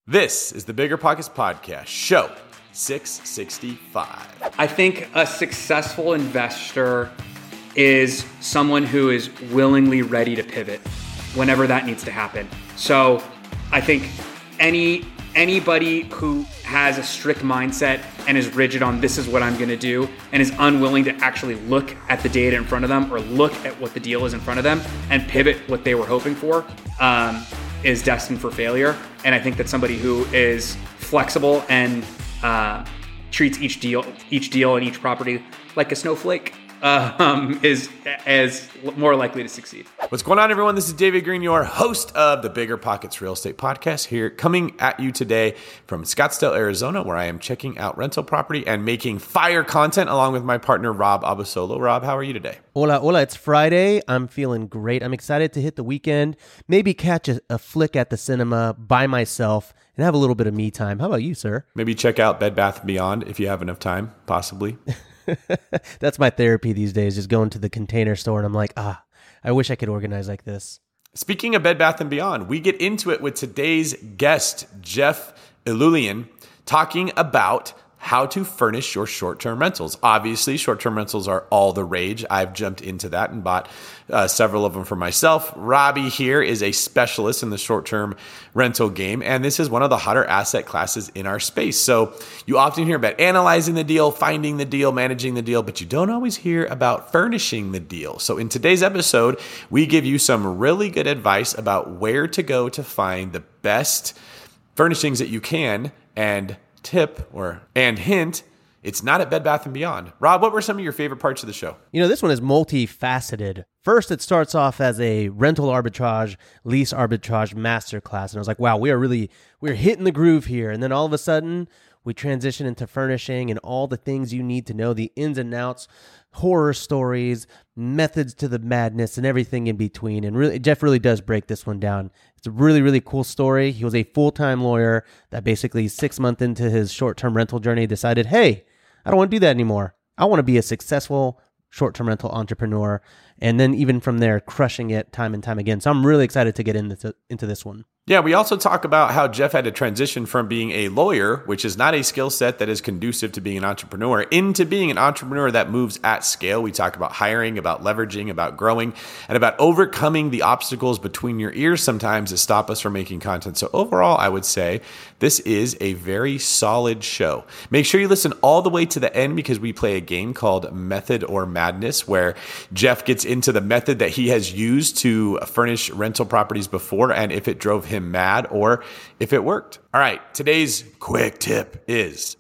This is the Bigger Pockets Podcast, show 665. I think a successful investor is someone who is willingly ready to pivot whenever that needs to happen. So I think anybody who has a strict mindset and is rigid on this is what I'm going to do and is unwilling to actually look at the data in front of them or look at what the deal is in front of them and pivot what they were hoping for is destined for failure. And I think that somebody who is flexible and treats each deal and each property like a snowflake is more likely to succeed. What's going on, everyone? This is David Green, your host of the Bigger Pockets Real Estate Podcast, here coming at you today from Scottsdale, Arizona, where I am checking out rental property and making fire content along with my partner, Rob Abasolo. Rob, how are you today? Hola. It's Friday. I'm feeling great. I'm excited to hit the weekend, maybe catch a flick at the cinema by myself and have a little bit of me time. How about you, sir? Maybe check out Bed Bath & Beyond if you have enough time, possibly. That's my therapy these days, just going to the Container Store and I'm like, I wish I could organize like this. Speaking of Bed Bath & Beyond, we get into it with today's guest, Jeff Ilulian, talking about how to furnish your short-term rentals. Obviously, short-term rentals are all the rage. I've jumped into that and bought several of them for myself. Robbie here is a specialist in the short-term rental game, and this is one of the hotter asset classes in our space. So you often hear about analyzing the deal, finding the deal, managing the deal, but you don't always hear about furnishing the deal. So in today's episode, we give you some really good advice about where to go to find the best furnishings that you can, and hint, it's not at Bed Bath & Beyond. Rob, what were some of your favorite parts of the show? You know, this one is multifaceted. First, it starts off as a rental arbitrage, lease arbitrage masterclass. And I was like, wow, we're hitting the groove here. And then all of a sudden, we transition into furnishing and all the things you need to know, the ins and outs, horror stories, methods to the madness, and everything in between. And really, Jeff really does break this one down. It's a really, really cool story. He was a full-time lawyer that basically 6 months into his short-term rental journey decided, hey, I don't want to do that anymore. I want to be a successful short-term rental entrepreneur. And then even from there, crushing it time and time again. So I'm really excited to get into this one. Yeah, we also talk about how Jeff had to transition from being a lawyer, which is not a skill set that is conducive to being an entrepreneur, into being an entrepreneur that moves at scale. We talk about hiring, about leveraging, about growing, and about overcoming the obstacles between your ears sometimes that stop us from making content. So overall, I would say this is a very solid show. Make sure you listen all the way to the end because we play a game called Method or Madness, where Jeff gets into the method that he has used to furnish rental properties before and if it drove him mad or if it worked. All right, today's quick tip is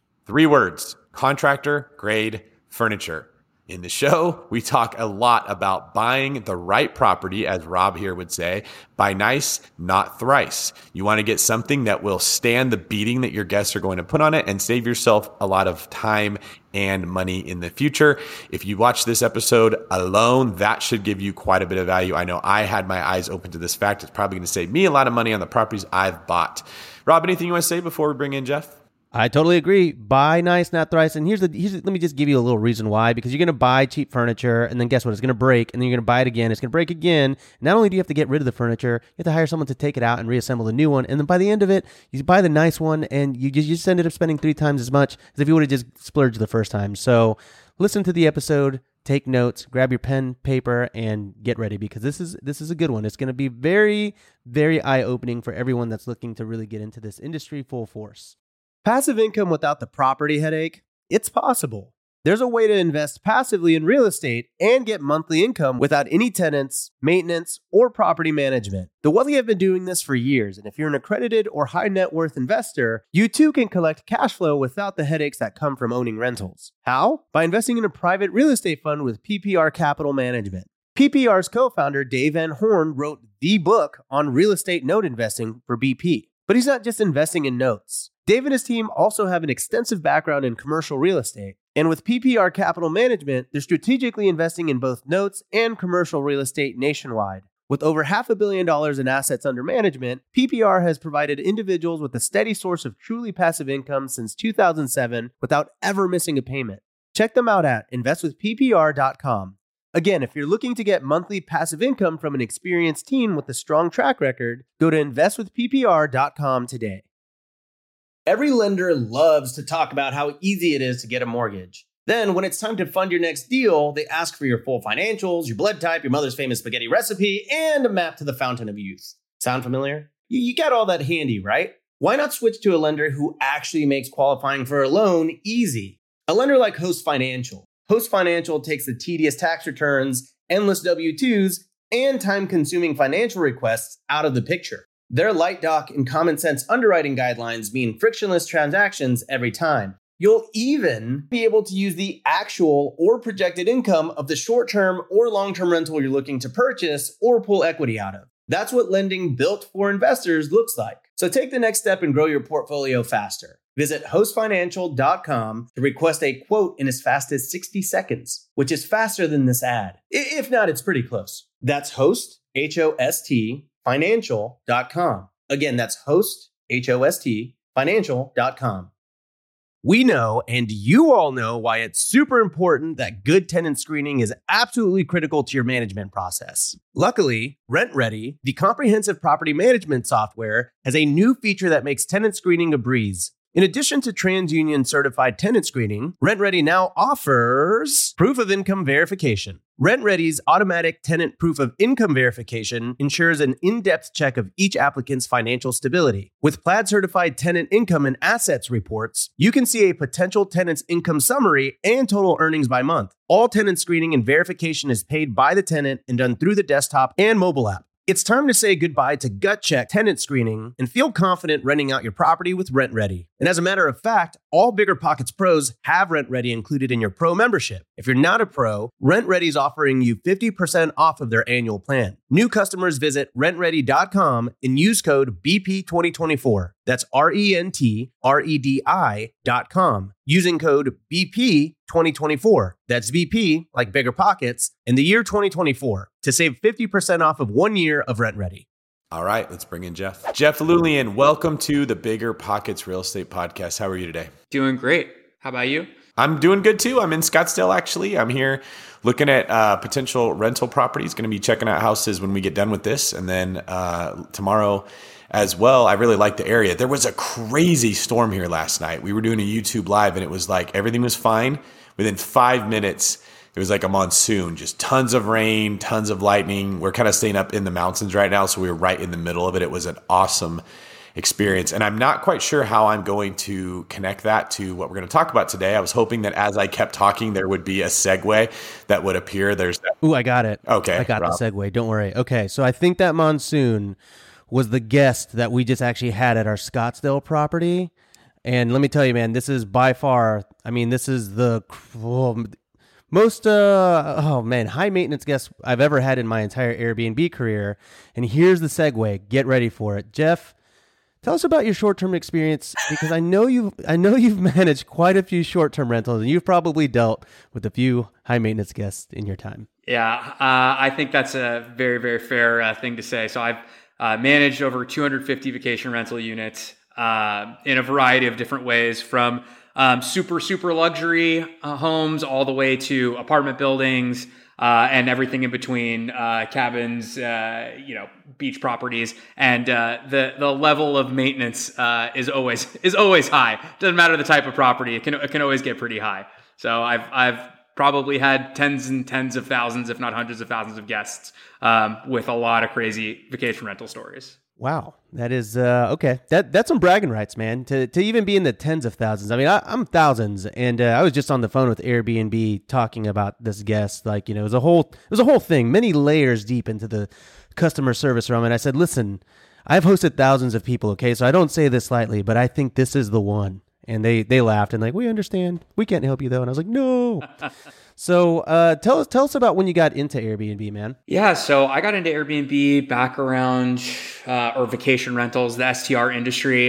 3 words: contractor grade furniture. In the show, we talk a lot about buying the right property, as Rob here would say, buy nice, not thrice. You want to get something that will stand the beating that your guests are going to put on it and save yourself a lot of time and money in the future. If you watch this episode alone, that should give you quite a bit of value. I know I had my eyes open to this fact. It's probably going to save me a lot of money on the properties I've bought. Rob, anything you want to say before we bring in Jeff? I totally agree. Buy nice, not thrice. And let me just give you a little reason why. Because you're going to buy cheap furniture, and then guess what? It's going to break, and then you're going to buy it again. It's going to break again. Not only do you have to get rid of the furniture, you have to hire someone to take it out and reassemble the new one. And then by the end of it, you buy the nice one, and you just ended up spending 3 times as much as if you would have just splurged the first time. So listen to the episode, take notes, grab your pen, paper, and get ready because this is a good one. It's going to be very, very eye-opening for everyone that's looking to really get into this industry full force. Passive income without the property headache? It's possible. There's a way to invest passively in real estate and get monthly income without any tenants, maintenance, or property management. The Wealthy have been doing this for years, and if you're an accredited or high net worth investor, you too can collect cash flow without the headaches that come from owning rentals. How? By investing in a private real estate fund with PPR Capital Management. PPR's co-founder, Dave Van Horn, wrote the book on real estate note investing for BP. But he's not just investing in notes. Dave and his team also have an extensive background in commercial real estate. And with PPR Capital Management, they're strategically investing in both notes and commercial real estate nationwide. With over $500 million in assets under management, PPR has provided individuals with a steady source of truly passive income since 2007 without ever missing a payment. Check them out at investwithppr.com. Again, if you're looking to get monthly passive income from an experienced team with a strong track record, go to investwithppr.com today. Every lender loves to talk about how easy it is to get a mortgage. Then, when it's time to fund your next deal, they ask for your full financials, your blood type, your mother's famous spaghetti recipe, and a map to the fountain of youth. Sound familiar? You got all that handy, right? Why not switch to a lender who actually makes qualifying for a loan easy? A lender like Host Financial. Host Financial takes the tedious tax returns, endless W-2s, and time-consuming financial requests out of the picture. Their light doc and common sense underwriting guidelines mean frictionless transactions every time. You'll even be able to use the actual or projected income of the short-term or long-term rental you're looking to purchase or pull equity out of. That's what lending built for investors looks like. So take the next step and grow your portfolio faster. Visit hostfinancial.com to request a quote in as fast as 60 seconds, which is faster than this ad. If not, it's pretty close. That's host, H-O-S-T, financial.com. Again, that's host, H-O-S-T, financial.com. We know, and you all know, why it's super important that good tenant screening is absolutely critical to your management process. Luckily, RentRedi, the comprehensive property management software, has a new feature that makes tenant screening a breeze. In addition to TransUnion certified tenant screening, RentRedi now offers proof of income verification. RentRedi's automatic tenant proof of income verification ensures an in-depth check of each applicant's financial stability. With Plaid certified tenant income and assets reports, you can see a potential tenant's income summary and total earnings by month. All tenant screening and verification is paid by the tenant and done through the desktop and mobile app. It's time to say goodbye to gut check tenant screening and feel confident renting out your property with RentRedi. And as a matter of fact, all BiggerPockets pros have RentRedi included in your pro membership. If you're not a pro, RentRedi is offering you 50% off of their annual plan. New customers visit rentredi.com and use code BP2024. That's RentRedi.com. Using code BP2024. That's BP, like BiggerPockets, in the year 2024 to save 50% off of 1 year of RentRedi. All right, let's bring in Jeff. Jeff Lulian, welcome to the BiggerPockets Real Estate Podcast. How are you today? Doing great. How about you? I'm doing good too. I'm in Scottsdale, actually. I'm here looking at potential rental properties. Going to be checking out houses when we get done with this. And then tomorrow as well, I really like the area. There was a crazy storm here last night. We were doing a YouTube live and it was like everything was fine. Within 5 minutes, it was like a monsoon, just tons of rain, tons of lightning. We're kind of staying up in the mountains right now, so we were right in the middle of it. It was an awesome experience. And I'm not quite sure how I'm going to connect that to what we're going to talk about today. I was hoping that as I kept talking, there would be a segue that would appear. Ooh, I got it. Okay. I got the segue. Don't worry. Okay, so I think that monsoon was the guest that we just actually had at our Scottsdale property. And let me tell you, man, this is by far, this is the most, high maintenance guest I've ever had in my entire Airbnb career. And here's the segue. Get ready for it. Jeff, tell us about your short-term experience, because I know you've managed quite a few short-term rentals, and you've probably dealt with a few high maintenance guests in your time. Yeah, I think that's a very, very fair thing to say. So I've managed over 250 vacation rental units in a variety of different ways, from super luxury homes all the way to apartment buildings and everything in between, cabins, beach properties, and the level of maintenance is always high. Doesn't matter the type of property; it can always get pretty high. So I've probably had tens and tens of thousands, if not hundreds of thousands of guests with a lot of crazy vacation rental stories. Wow. That is, okay. That's some bragging rights, man, to even be in the tens of thousands. I mean, I'm thousands, and I was just on the phone with Airbnb talking about this guest. Like, it was a whole thing, many layers deep into the customer service realm. And I said, listen, I've hosted thousands of people, okay? So I don't say this lightly, but I think this is the one. And they laughed and like, we understand. We can't help you though. And I was like, no. So tell us about when you got into Airbnb, man. Yeah, so I got into Airbnb back around, or vacation rentals, the STR industry,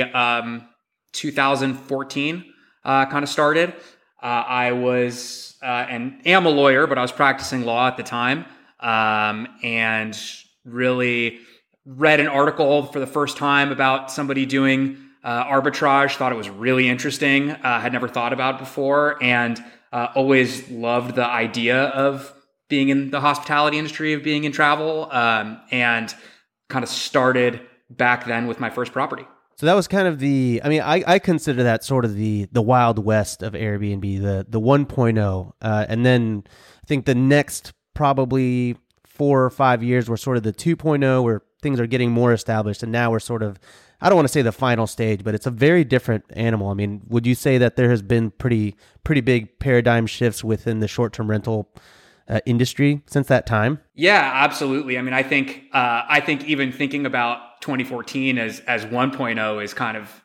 2014 kind of started. I was, and am a lawyer, but I was practicing law at the time, and really read an article for the first time about somebody doing arbitrage, thought it was really interesting, had never thought about it before, and always loved the idea of being in the hospitality industry, of being in travel, and kind of started back then with my first property. So that was kind of I consider that sort of the Wild West of Airbnb, the 1.0. And then I think the next probably 4 or 5 years were sort of the 2.0, where things are getting more established. And now we're sort of, I don't want to say the final stage, but it's a very different animal. I mean, would you say that there has been pretty big paradigm shifts within the short-term rental industry since that time? Yeah, absolutely. I mean, I think even thinking about 2014 as 1.0 is kind of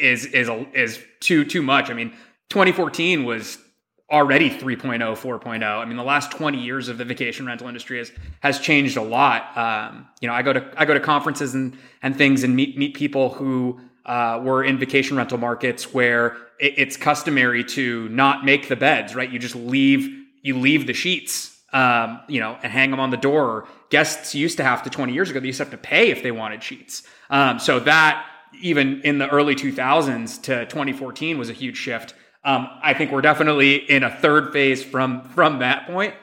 is too much. I mean, 2014 was already 3.0, 4.0. I mean, the last 20 years of the vacation rental industry has changed a lot. I go to conferences and things and meet people who were in vacation rental markets where it's customary to not make the beds, right? You just leave the sheets, and hang them on the door. Guests used to have to 20 years ago, they used to have to pay if they wanted sheets. So that even in the early 2000s to 2014 was a huge shift. I think we're definitely in a third phase from that point.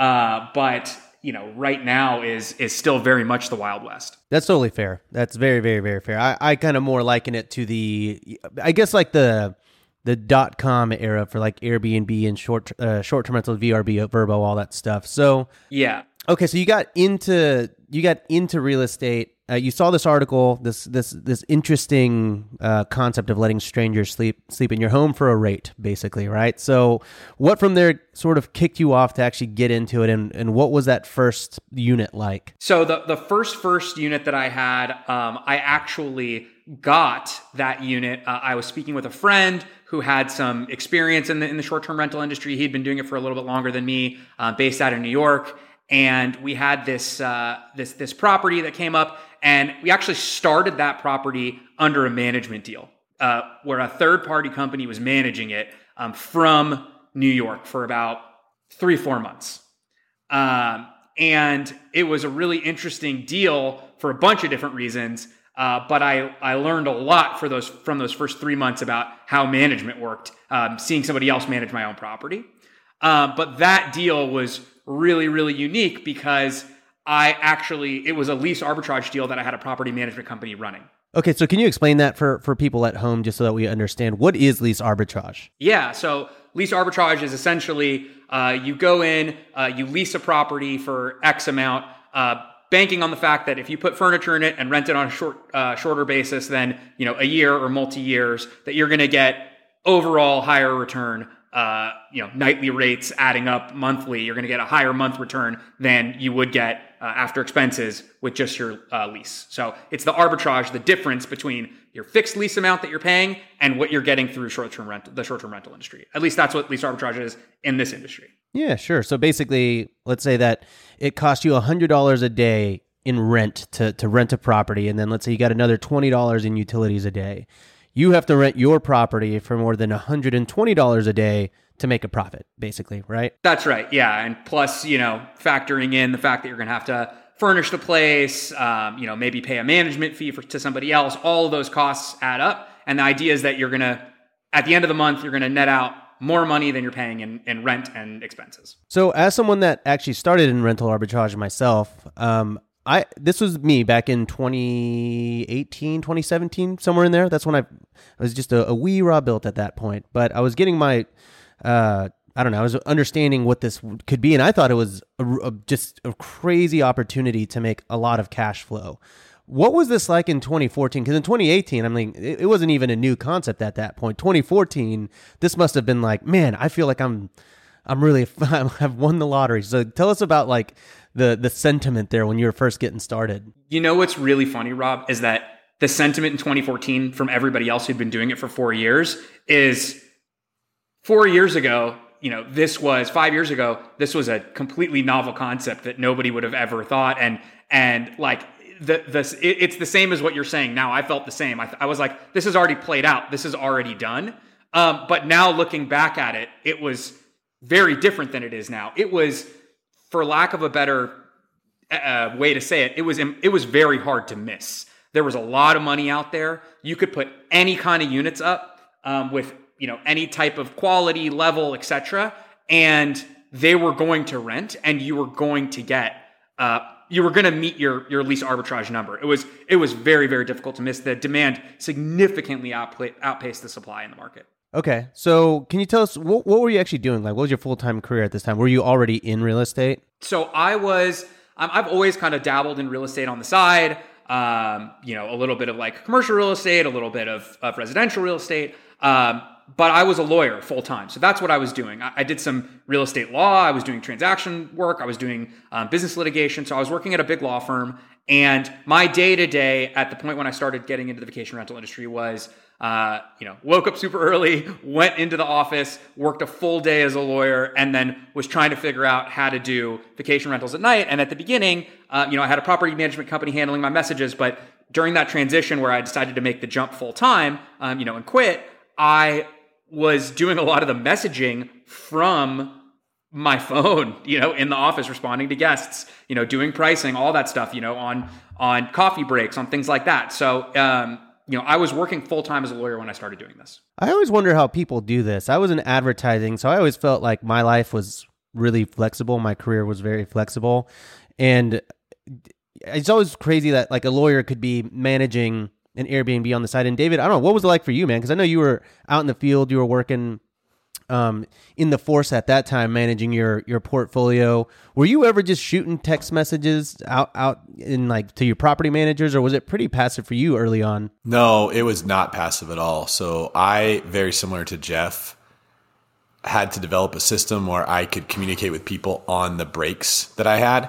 But right now is still very much the Wild West. That's totally fair. That's very, very, very fair. I kind of more liken it to I guess like the .com era for like Airbnb and short-term rental, VRB, Vrbo, all that stuff. So yeah. Okay, so you got into real estate. You saw this article, this interesting concept of letting strangers sleep in your home for a rate, basically, right? So what from there sort of kicked you off to actually get into it, and what was that first unit like? So the first unit that I had, I actually got that unit. I was speaking with a friend who had some experience in the short-term rental industry. He'd been doing it for a little bit longer than me, based out of New York. And we had this property that came up, and we actually started that property under a management deal, where a third-party company was managing it from New York for about 3-4 months. And it was a really interesting deal for a bunch of different reasons. But I learned a lot from those first 3 months about how management worked, seeing somebody else manage my own property. But that deal was really, really unique because it was a lease arbitrage deal that I had a property management company running. Okay, so can you explain that for people at home just so that we understand what is lease arbitrage? Yeah, so lease arbitrage is essentially you go in, you lease a property for X amount, banking on the fact that if you put furniture in it and rent it on a shorter basis than a year or multi-years, that you're going to get overall higher return. Nightly rates adding up monthly, you're going to get a higher month return than you would get after expenses with just your lease. So it's the arbitrage, the difference between your fixed lease amount that you're paying and what you're getting through the short-term rental industry. At least that's what lease arbitrage is in this industry. Yeah, sure. So basically, let's say that it costs you $100 a day in rent to rent a property, and then let's say you got another $20 in utilities a day. You have to rent your property for more than $120 a day to make a profit, basically, right? That's right. Yeah. And plus, factoring in the fact that you're going to have to furnish the place, maybe pay a management fee to somebody else, all of those costs add up. And the idea is that at the end of the month, you're going to net out more money than you're paying in rent and expenses. So as someone that actually started in rental arbitrage myself, this was me back in 2018, 2017, somewhere in there. That's when I was just a wee raw built at that point. But I was getting my, I was understanding what this could be. And I thought it was just a crazy opportunity to make a lot of cash flow. What was this like in 2014? Because in 2018, it wasn't even a new concept at that point. 2014, this must have been like, man, I feel like I've won the lottery. So tell us about like the sentiment there when you were first getting started. What's really funny, Rob, is that the sentiment in 2014 from everybody else who'd been doing it for 4 years is 4 years ago, 5 years ago, this was a completely novel concept that nobody would have ever thought. And like it's the same as what you're saying now. I felt the same. I was like, this is already played out. This is already done. But now looking back at it, it was very different than it is now. It was, for lack of a better way to say it, it was very hard to miss. There was a lot of money out there. You could put any kind of units up with any type of quality level, etc., and they were going to rent, and you were going to get you were going to meet your lease arbitrage number. It was very, very difficult to miss. The demand significantly outpaced the supply in the market. Okay. So can you tell us, what were you actually doing? Like, what was your full-time career at this time? Were you already in real estate? So I've always kind of dabbled in real estate on the side. A little bit of like commercial real estate, a little bit of residential real estate. But I was a lawyer full time. So that's what I was doing. I did some real estate law. I was doing transaction work. I was doing business litigation. So I was working at a big law firm. And my day to day at the point when I started getting into the vacation rental industry was, woke up super early, went into the office, worked a full day as a lawyer, and then was trying to figure out how to do vacation rentals at night. And at the beginning, I had a property management company handling my messages. But during that transition where I decided to make the jump full time, and quit, I was doing a lot of the messaging from my phone, in the office, responding to guests, doing pricing, all that stuff, on coffee breaks, on things like that. So, I was working full time as a lawyer when I started doing this. I always wonder how people do this. I was in advertising, so I always felt like my life was really flexible. My career was very flexible. And it's always crazy that like a lawyer could be managing an Airbnb on the side. And David, I don't know, what was it like for you, man? Because I know you were out in the field, you were working in the force at that time, managing your portfolio. Were you ever just shooting text messages out in like to your property managers, or was it pretty passive for you early on? No, it was not passive at all. So I, very similar to Jeff, had to develop a system where I could communicate with people on the breaks that I had.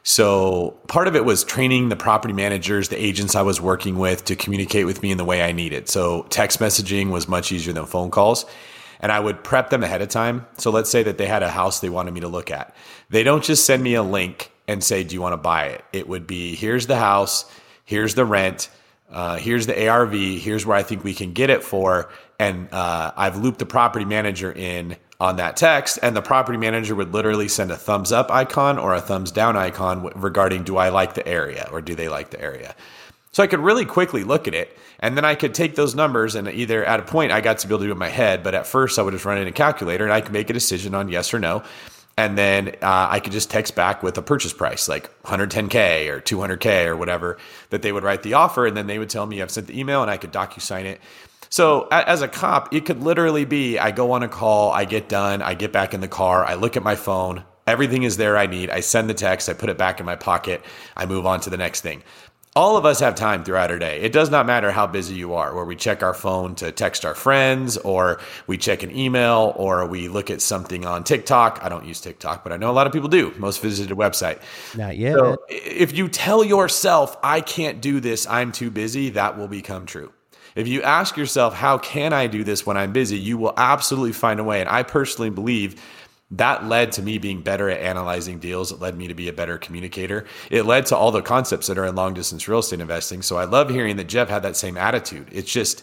So part of it was training the property managers, the agents I was working with, to communicate with me in the way I needed. So text messaging was much easier than phone calls. And I would prep them ahead of time. So let's say that they had a house they wanted me to look at. They don't just send me a link and say, do you want to buy it? It would be, here's the house, here's the rent, here's the ARV, here's where I think we can get it for. And I've looped the property manager in on that text, and the property manager would literally send a thumbs up icon or a thumbs down icon regarding, do I like the area or do they like the area? So I could really quickly look at it, and then I could take those numbers, and either at a point I got to be able to do it in my head, but at first I would just run it in a calculator and I could make a decision on yes or no. And then I could just text back with a purchase price, like 110K or 200K or whatever, that they would write the offer. And then they would tell me I've sent the email, and I could DocuSign it. So as a cop, it could literally be, I go on a call, I get done, I get back in the car, I look at my phone, everything is there I need, I send the text, I put it back in my pocket, I move on to the next thing. All of us have time throughout our day. It does not matter how busy you are, where we check our phone to text our friends, or we check an email, or we look at something on TikTok. I don't use TikTok, but I know a lot of people do. Most visited website. Not yet. So if you tell yourself, I can't do this, I'm too busy, that will become true. If you ask yourself, how can I do this when I'm busy? You will absolutely find a way. And I personally believe that led to me being better at analyzing deals. It led me to be a better communicator. It led to all the concepts that are in long distance real estate investing. So I love hearing that Jeff had that same attitude. It's just,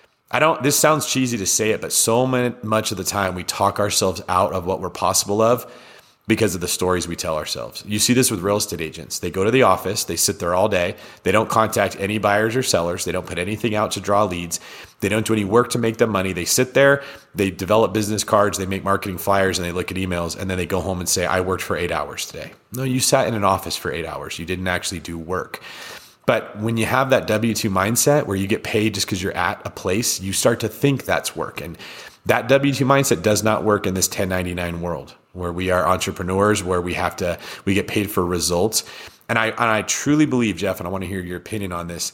this sounds cheesy to say it, but so much of the time we talk ourselves out of what we're possible of because of the stories we tell ourselves. You see this with real estate agents. They go to the office, they sit there all day. They don't contact any buyers or sellers. They don't put anything out to draw leads. They don't do any work to make them money. They sit there, they develop business cards, they make marketing flyers, and they look at emails, and then they go home and say, I worked for 8 hours today. No, you sat in an office for 8 hours. You didn't actually do work. But when you have that W-2 mindset where you get paid just because you're at a place, you start to think that's work. And that W-2 mindset does not work in this 1099 world where we are entrepreneurs, where we get paid for results. And I truly believe, Jeff, and I want to hear your opinion on this,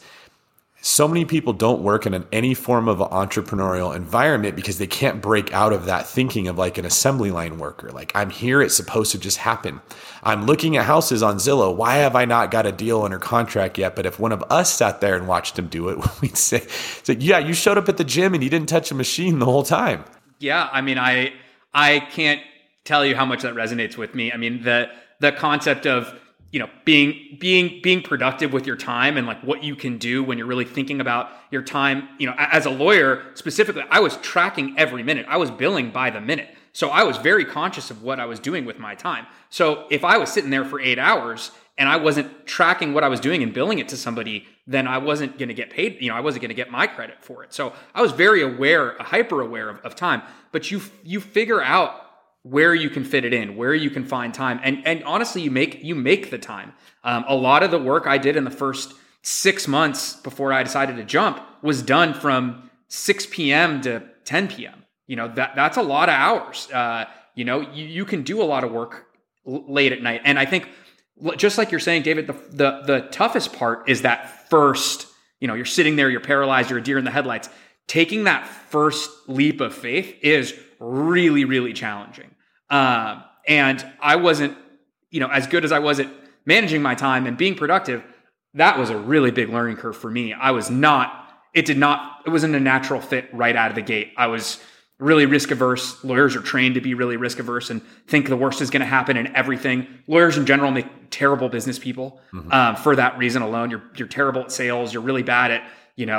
so many people don't work in any form of an entrepreneurial environment because they can't break out of that thinking of like an assembly line worker. Like, I'm here, it's supposed to just happen. I'm looking at houses on Zillow. Why have I not got a deal under contract yet? But if one of us sat there and watched him do it, we'd say, yeah, you showed up at the gym and you didn't touch a machine the whole time. Yeah, I mean, I can't tell you how much that resonates with me. I mean, the concept of, being productive with your time and like what you can do when you're really thinking about your time. As a lawyer specifically, I was tracking every minute. I was billing by the minute. So I was very conscious of what I was doing with my time. So if I was sitting there for 8 hours and I wasn't tracking what I was doing and billing it to somebody, then I wasn't going to get paid. I wasn't going to get my credit for it. So I was very aware, hyper aware of time. But you figure out where you can fit it in, where you can find time. And honestly, you make the time. A lot of the work I did in the first 6 months before I decided to jump was done from 6 p.m. to 10 p.m. That's a lot of hours. You can do a lot of work late at night. And I think, just like you're saying, David, the toughest part is that first, you're sitting there, you're paralyzed, you're a deer in the headlights. Taking that first leap of faith is really, really challenging. And I wasn't, as good as I was at managing my time and being productive, that was a really big learning curve for me. It wasn't a natural fit right out of the gate. I was really risk averse. Lawyers are trained to be really risk averse and think the worst is going to happen in everything. Lawyers in general make terrible business people for that reason alone. You're terrible at sales. You're really bad at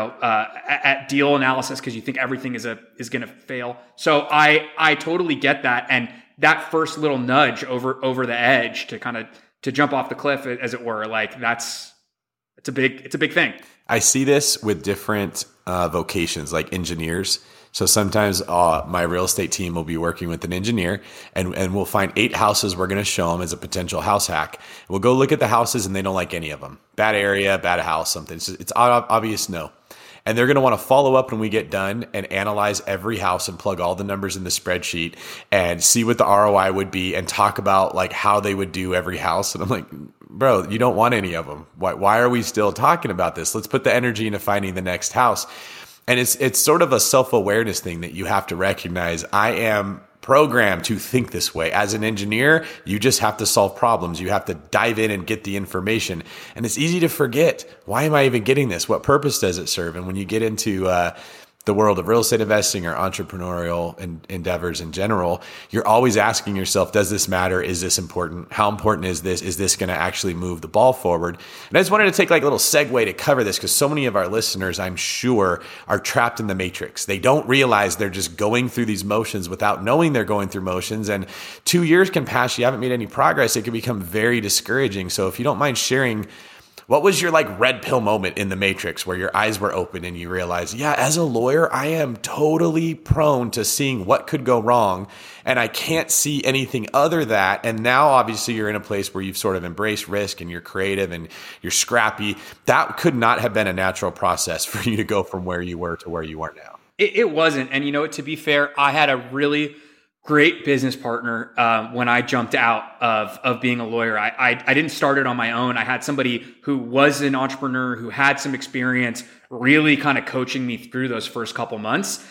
at deal analysis because you think everything is going to fail. So I totally get that. And that first little nudge over the edge to jump off the cliff, as it were, like it's a big thing. I see this with different vocations, like engineers. So sometimes my real estate team will be working with an engineer and we'll find 8 houses we're going to show them as a potential house hack. We'll go look at the houses and they don't like any of them. Bad area, bad house, something. It's obvious no. And they're going to want to follow up when we get done and analyze every house and plug all the numbers in the spreadsheet and see what the ROI would be and talk about like how they would do every house. And I'm like, bro, you don't want any of them. Why are we still talking about this? Let's put the energy into finding the next house. And it's sort of a self-awareness thing that you have to recognize. I am programmed to think this way. As an engineer, you just have to solve problems. You have to dive in and get the information. And it's easy to forget, why am I even getting this? What purpose does it serve? And when you get into the world of real estate investing or entrepreneurial endeavors in general, you're always asking yourself, does this matter? Is this important? How important is this? Is this going to actually move the ball forward? And I just wanted to take like a little segue to cover this because so many of our listeners, I'm sure, are trapped in the matrix. They don't realize they're just going through these motions without knowing they're going through motions. And 2 years can pass, you haven't made any progress. It can become very discouraging. So if you don't mind sharing, what was your like red pill moment in the matrix where your eyes were open and you realized, yeah, as a lawyer, I am totally prone to seeing what could go wrong and I can't see anything other that. And now obviously you're in a place where you've sort of embraced risk and you're creative and you're scrappy. That could not have been a natural process for you to go from where you were to where you are now. It wasn't. And to be fair, I had a really great business partner when I jumped out of being a lawyer. I didn't start it on my own. I had somebody who was an entrepreneur, who had some experience, really kind of coaching me through those first couple months.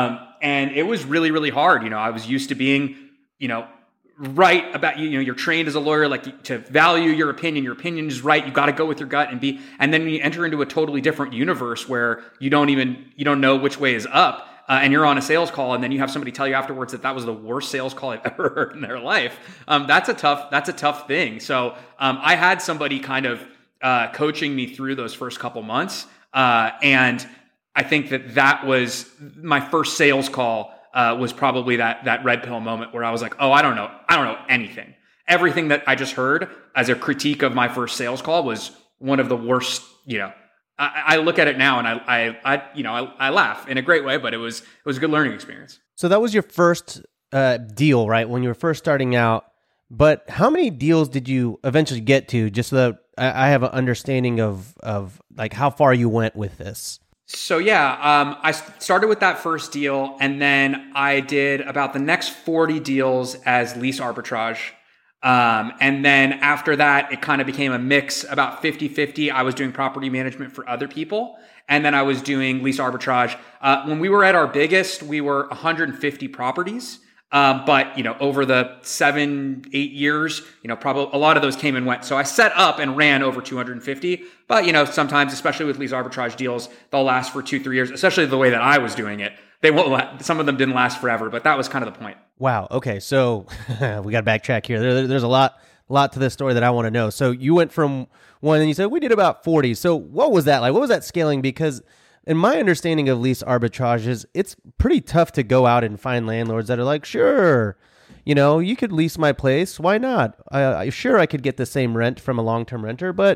And it was really, really hard. I was used to being, right about, you're trained as a lawyer, like to value your opinion. Your opinion is right. You got to go with your gut and then you enter into a totally different universe where you don't know which way is up. And you're on a sales call, and then you have somebody tell you afterwards that was the worst sales call I've ever heard in their life. That's a tough thing. So I had somebody kind of coaching me through those first couple months, and I think that was my first sales call. Was probably that red pill moment where I was like, oh, I don't know anything. Everything that I just heard as a critique of my first sales call was one of the worst. I look at it now and I laugh in a great way, but it was a good learning experience. So that was your first deal, right? When you were first starting out. But how many deals did you eventually get to? Just so that I have an understanding of like how far you went with this. So yeah, I started with that first deal, and then I did about the next 40 deals as lease arbitrage. And then after that, it kind of became a mix, about 50-50. I was doing property management for other people, and then I was doing lease arbitrage. When we were at our biggest, we were 150 properties. But over the 7-8 years, probably a lot of those came and went. So I set up and ran over 250. But sometimes, especially with lease arbitrage deals, they'll last for 2-3 years. Especially the way that I was doing it, they won't. Some of them didn't last forever. But that was kind of the point. Wow. Okay. So we got to backtrack here. There's a lot to this story that I want to know. So you went from one, and you said we did about 40. So what was that like? What was that scaling? Because in my understanding of lease arbitrage is it's pretty tough to go out and find landlords that are like, sure, you could lease my place. Why not? Sure, I could get the same rent from a long-term renter, but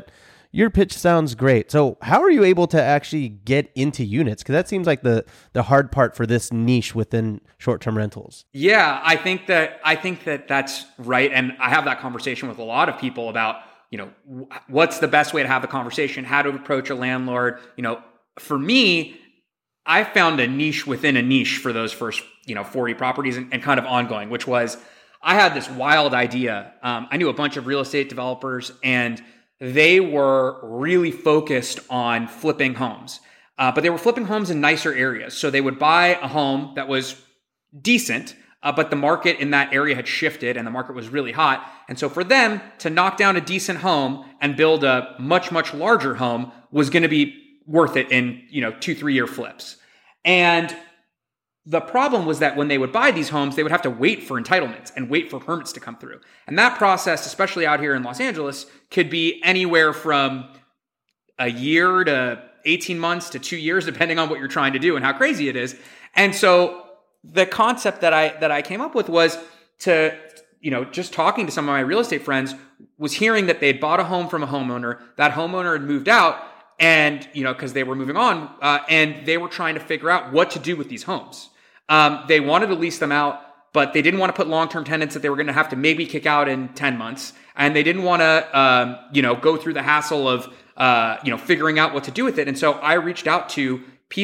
your pitch sounds great. So how are you able to actually get into units? Because that seems like the hard part for this niche within short-term rentals. Yeah, I think that that's right. And I have that conversation with a lot of people about, what's the best way to have the conversation, how to approach a landlord. For me, I found a niche within a niche for those first, 40 properties and kind of ongoing, which was, I had this wild idea. I knew a bunch of real estate developers and they were really focused on flipping homes. But they were flipping homes in nicer areas. So they would buy a home that was decent, but the market in that area had shifted and the market was really hot. And so for them to knock down a decent home and build a much, much larger home was going to be worth it in, 2-3 year flips. And the problem was that when they would buy these homes, they would have to wait for entitlements and wait for permits to come through. And that process, especially out here in Los Angeles, could be anywhere from a year to 18 months to 2 years, depending on what you're trying to do and how crazy it is. And so the concept that I came up with was to, just talking to some of my real estate friends, was hearing that they'd bought a home from a homeowner. That homeowner had moved out and, because they were moving on, and they were trying to figure out what to do with these homes. They wanted to lease them out, but they didn't want to put long-term tenants that they were going to have to maybe kick out in 10 months. And they didn't want to, go through the hassle of, figuring out what to do with it. And so I reached out to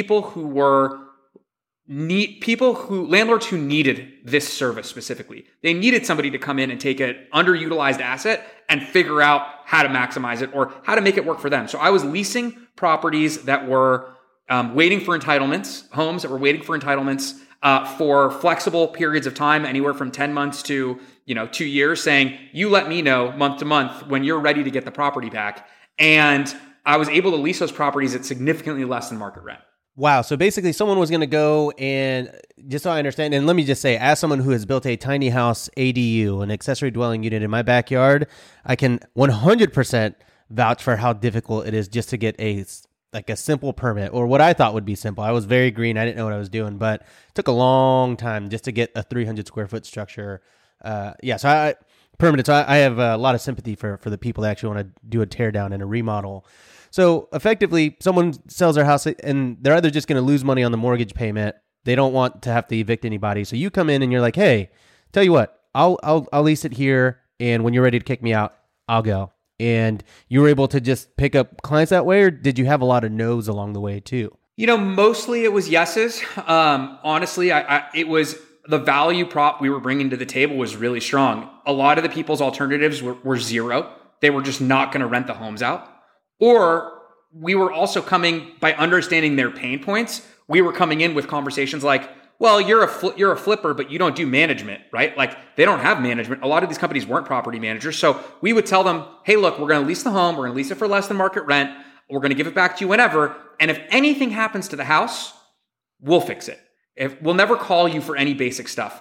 landlords who needed this service specifically. They needed somebody to come in and take an underutilized asset and figure out how to maximize it or how to make it work for them. So I was leasing properties that were waiting for entitlements, homes that were waiting for entitlements for flexible periods of time, anywhere from 10 months to 2 years, saying, you let me know month to month when you're ready to get the property back. And I was able to lease those properties at significantly less than market rent. Wow. So basically someone was going to go and, just so I understand, and let me just say, as someone who has built a tiny house ADU, an accessory dwelling unit in my backyard, I can 100% vouch for how difficult it is just to get a simple permit, or what I thought would be simple. I was very green. I didn't know what I was doing, but it took a long time just to get a 300 square foot structure. Permitted. So I have a lot of sympathy for the people that actually want to do a tear down and a remodel. So effectively, someone sells their house and they're either just going to lose money on the mortgage payment. They don't want to have to evict anybody. So you come in and you're like, hey, tell you what, I'll lease it here. And when you're ready to kick me out, I'll go. And you were able to just pick up clients that way, or did you have a lot of no's along the way too? Mostly it was yeses. Honestly, it was the value prop we were bringing to the table was really strong. A lot of the people's alternatives were zero. They were just not going to rent the homes out. Or we were also coming, by understanding their pain points, we were coming in with conversations like, well, you're a flipper, but you don't do management, right? Like, they don't have management. A lot of these companies weren't property managers. So we would tell them, hey, look, we're going to lease the home. We're going to lease it for less than market rent. We're going to give it back to you whenever. And if anything happens to the house, we'll fix it. We'll never call you for any basic stuff.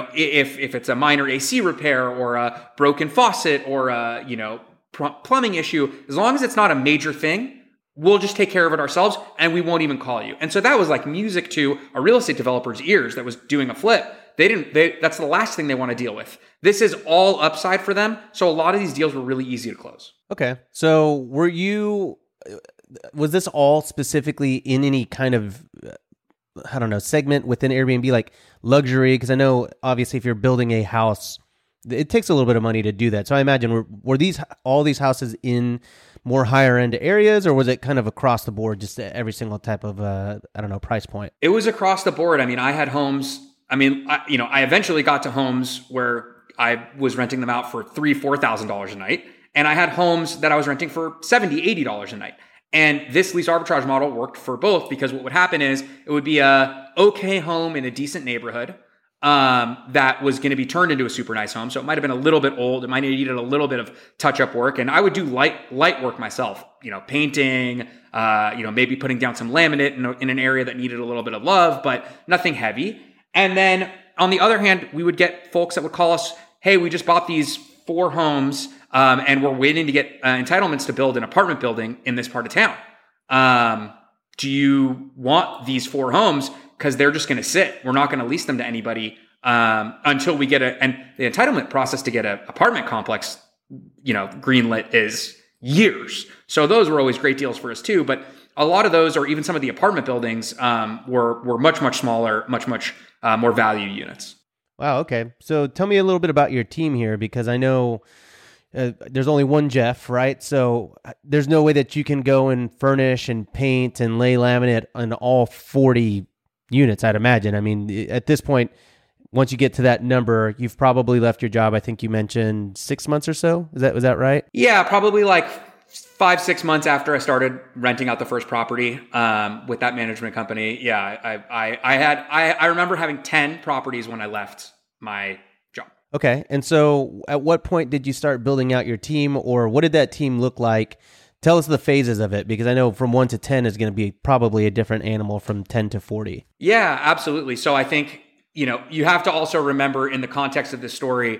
If it's a minor AC repair or a broken faucet or a, plumbing issue, as long as it's not a major thing, we'll just take care of it ourselves and we won't even call you. And so that was like music to a real estate developer's ears that was doing a flip. That's the last thing they want to deal with. This is all upside for them. So a lot of these deals were really easy to close. Okay. So was this all specifically in any kind of, segment within Airbnb, like luxury? Because I know obviously if you're building a house, it takes a little bit of money to do that. So I imagine were all these houses in more higher end areas, or was it kind of across the board, just every single type of price point? It was across the board. I mean, I had homes. I eventually got to homes where I was renting them out for $3,000-$4,000 a night, and I had homes that I was renting for $70-$80 a night. And this lease arbitrage model worked for both, because what would happen is it would be a okay home in a decent neighborhood that was going to be turned into a super nice home. So it might have been a little bit old. It might have needed a little bit of touch-up work. And I would do light work myself, painting, maybe putting down some laminate in an area that needed a little bit of love, but nothing heavy. And then on the other hand, we would get folks that would call us, hey, we just bought these 4 homes and we're waiting to get entitlements to build an apartment building in this part of town. Do you want these 4 homes? Because they're just going to sit. We're not going to lease them to anybody until we get and the entitlement process to get an apartment complex, greenlit is years. So those were always great deals for us too. But a lot of those, or even some of the apartment buildings, were much smaller, much more value units. Wow. Okay. So tell me a little bit about your team here, because I know there's only one Jeff, right? So there's no way that you can go and furnish and paint and lay laminate on all 40 units, I'd imagine. I mean, at this point, once you get to that number, you've probably left your job. I think you mentioned 6 months or so. Was that right? Yeah, probably like 5-6 months after I started renting out the first property with that management company. Yeah, I remember having 10 properties when I left my job. Okay. And so at what point did you start building out your team, or what did that team look like? Tell us the phases of it, because I know from 1 to 10 is going to be probably a different animal from 10 to 40. Yeah, absolutely. So I think, you have to also remember in the context of this story,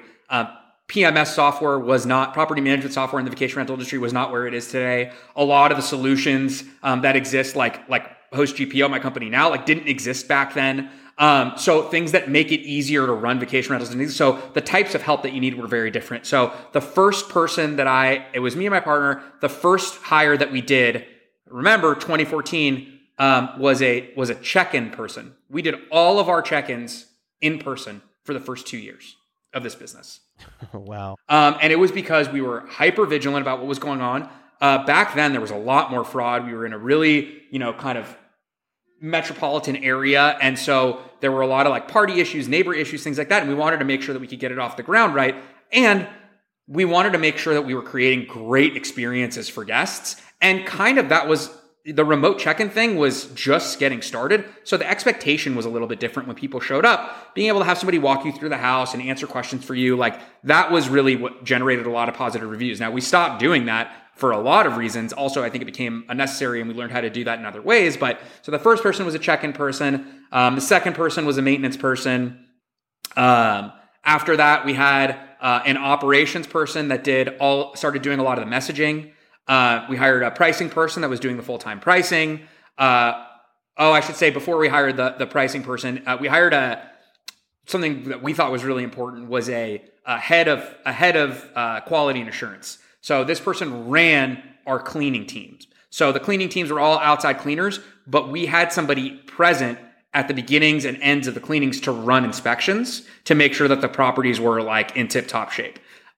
PMS software was not, property management software in the vacation rental industry was not where it is today. A lot of the solutions that exist, like HostGPO, my company now, like didn't exist back then. So things that make it easier to run vacation rentals, and so the types of help that you need were very different. So the first person it was me and my partner, the first hire that we did, remember 2014, was a check-in person. We did all of our check-ins in person for the first 2 years of this business. Wow. And it was because we were hyper vigilant about what was going on. Back then, there was a lot more fraud. We were in a really, kind of metropolitan area. And so there were a lot of like party issues, neighbor issues, things like that. And we wanted to make sure that we could get it off the ground right. And we wanted to make sure that we were creating great experiences for guests. And kind of that was, the remote check-in thing was just getting started. So the expectation was a little bit different when people showed up. Being able to have somebody walk you through the house and answer questions for you, like that was really what generated a lot of positive reviews. Now we stopped doing that for a lot of reasons. Also, I think it became unnecessary and we learned how to do that in other ways. But so the first person was a check-in person. The second person was a maintenance person. After that, we had an operations person that started doing a lot of the messaging. We hired a pricing person that was doing the full-time pricing. I should say before we hired the pricing person, we hired something that we thought was really important was a head of quality and assurance. So this person ran our cleaning teams. So the cleaning teams were all outside cleaners, but we had somebody present at the beginnings and ends of the cleanings to run inspections to make sure that the properties were like in tip-top shape.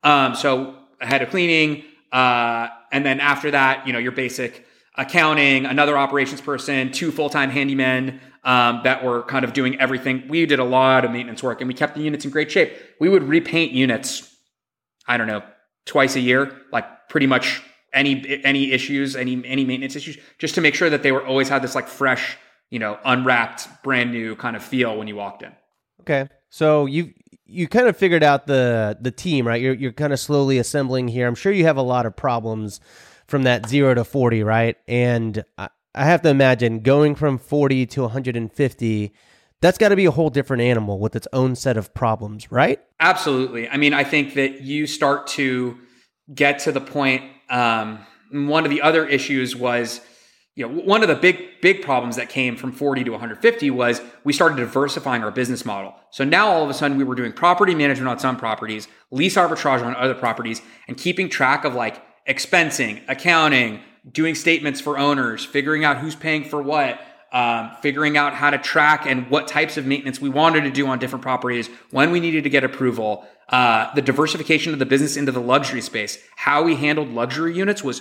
So a head of cleaning, and then after that, your basic accounting, another operations person, 2 full-time handymen that were kind of doing everything. We did a lot of maintenance work and we kept the units in great shape. We would repaint units, I don't know, twice a year, like pretty much any issues, any maintenance issues, just to make sure that they were always had this like fresh, unwrapped, brand new kind of feel when you walked in. Okay. So you kind of figured out the team, right? You're kind of slowly assembling here. I'm sure you have a lot of problems from that 0 to 40, right? And I have to imagine going from 40 to 150, that's got to be a whole different animal with its own set of problems, right? Absolutely. I mean, I think that you start to get to the point. One of the other issues was, one of the big problems that came from 40 to 150 was we started diversifying our business model. So now all of a sudden we were doing property management on some properties, lease arbitrage on other properties, and keeping track of like expensing, accounting, doing statements for owners, figuring out who's paying for what, figuring out how to track and what types of maintenance we wanted to do on different properties, when we needed to get approval, the diversification of the business into the luxury space. How we handled luxury units was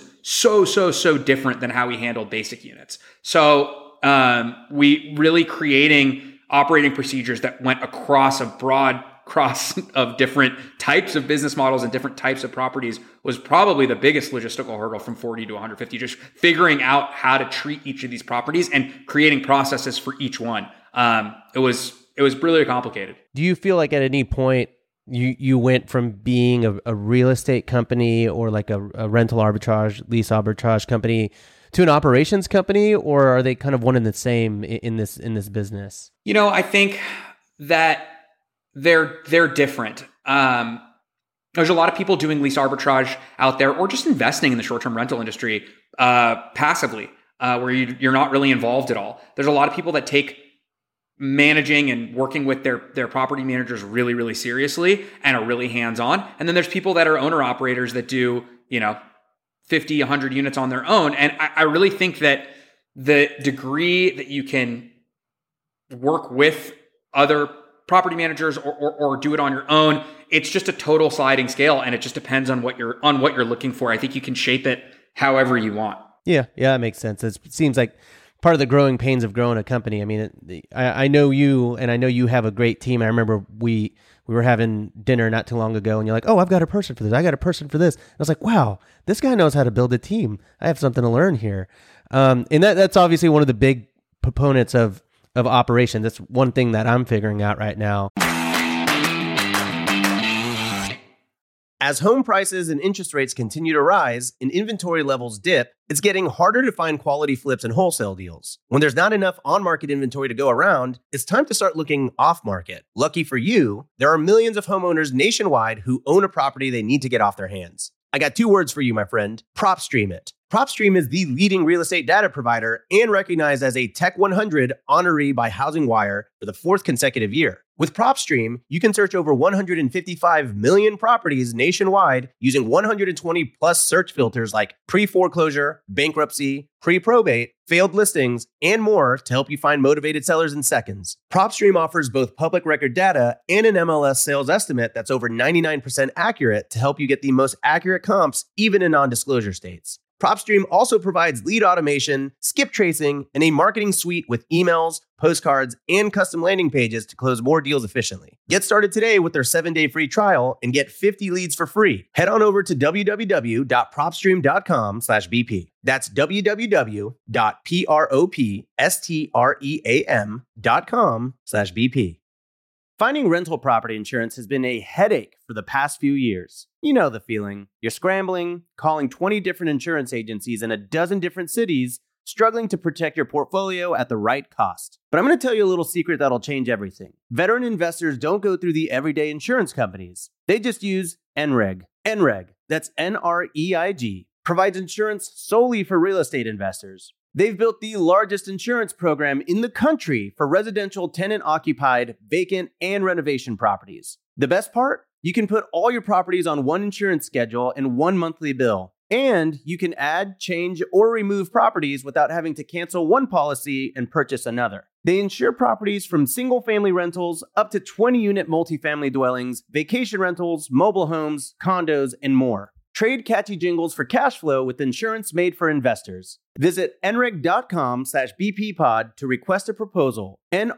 so different than how we handled basic units. So we really creating operating procedures that went across a broad cross of different types of business models and different types of properties was probably the biggest logistical hurdle from 40 to 150, just figuring out how to treat each of these properties and creating processes for each one. It was really complicated. Do you feel like at any point you went from being a real estate company or like a rental arbitrage, lease arbitrage company to an operations company, or are they kind of one and the same in this business? I think that they're different. There's a lot of people doing lease arbitrage out there, or just investing in the short-term rental industry passively, where you're not really involved at all. There's a lot of people that take managing and working with their property managers really, really seriously and are really hands-on. And then there's people that are owner operators that do, 50, 100 units on their own. And I really think that the degree that you can work with other property managers or do it on your own, it's just a total sliding scale, and it just depends on what you're looking for. I think you can shape it however you want. Yeah, that makes sense. It seems like part of the growing pains of growing a company. I mean, I know you, and I know you have a great team. I remember we were having dinner not too long ago, and you're like, "Oh, I've got a person for this. I got a person for this." And I was like, "Wow, this guy knows how to build a team. I have something to learn here." And that's obviously one of the big proponents of operations. That's one thing that I'm figuring out right now. As home prices and interest rates continue to rise and inventory levels dip, it's getting harder to find quality flips and wholesale deals. When there's not enough on-market inventory to go around, it's time to start looking off-market. Lucky for you, there are millions of homeowners nationwide who own a property they need to get off their hands. I got 2 words for you, my friend. PropStream it. PropStream is the leading real estate data provider and recognized as a Tech 100 honoree by HousingWire for the 4th consecutive year. With PropStream, you can search over 155 million properties nationwide using 120 plus search filters like pre-foreclosure, bankruptcy, pre-probate, failed listings, and more to help you find motivated sellers in seconds. PropStream offers both public record data and an MLS sales estimate that's over 99% accurate to help you get the most accurate comps even in non-disclosure states. PropStream also provides lead automation, skip tracing, and a marketing suite with emails, postcards, and custom landing pages to close more deals efficiently. Get started today with their 7-day free trial and get 50 leads for free. Head on over to www.propstream.com/BP. That's www.propstream.com/BP. Finding rental property insurance has been a headache for the past few years. You know the feeling. You're scrambling, calling 20 different insurance agencies in a dozen different cities, struggling to protect your portfolio at the right cost. But I'm going to tell you a little secret that'll change everything. Veteran investors don't go through the everyday insurance companies. They just use NREG. NREG, that's NREIG, provides insurance solely for real estate investors. They've built the largest insurance program in the country for residential tenant-occupied, vacant, and renovation properties. The best part? You can put all your properties on one insurance schedule and one monthly bill. And you can add, change, or remove properties without having to cancel one policy and purchase another. They insure properties from single-family rentals up to 20-unit multifamily dwellings, vacation rentals, mobile homes, condos, and more. Trade catchy jingles for cash flow with insurance made for investors. Visit nreg.com/bppod to request a proposal.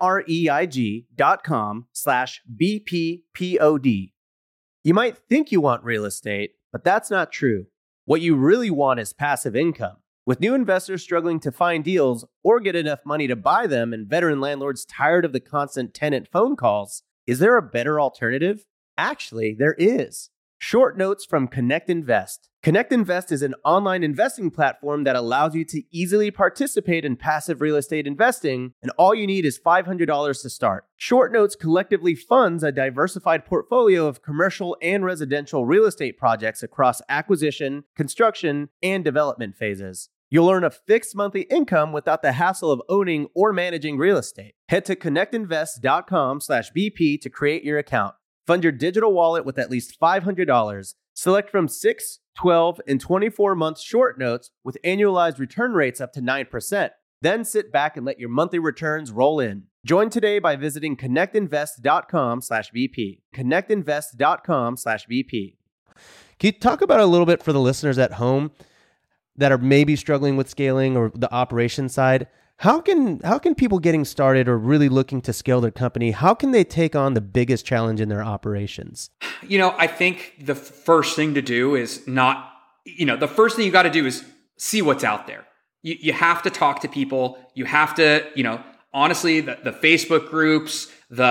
nreg.com/bppod. You might think you want real estate, but that's not true. What you really want is passive income. With new investors struggling to find deals or get enough money to buy them and veteran landlords tired of the constant tenant phone calls, is there a better alternative? Actually, there is. Short notes from Connect Invest. Connect Invest is an online investing platform that allows you to easily participate in passive real estate investing, and all you need is $500 to start. Short Notes collectively funds a diversified portfolio of commercial and residential real estate projects across acquisition, construction, and development phases. You'll earn a fixed monthly income without the hassle of owning or managing real estate. Head to connectinvest.com/BP to create your account. Fund your digital wallet with at least $500. Select from 6, 12, and 24-month short notes with annualized return rates up to 9%. Then sit back and let your monthly returns roll in. Join today by visiting connectinvest.com/BP. Connectinvest.com/BP. Can you talk about a little bit for the listeners at home that are maybe struggling with scaling or the operation side? How can people getting started or really looking to scale their company, how can they take on the biggest challenge in their operations? I think the first thing to do is the first thing you got to do is see what's out there. You have to talk to people. You have to, honestly, the Facebook groups,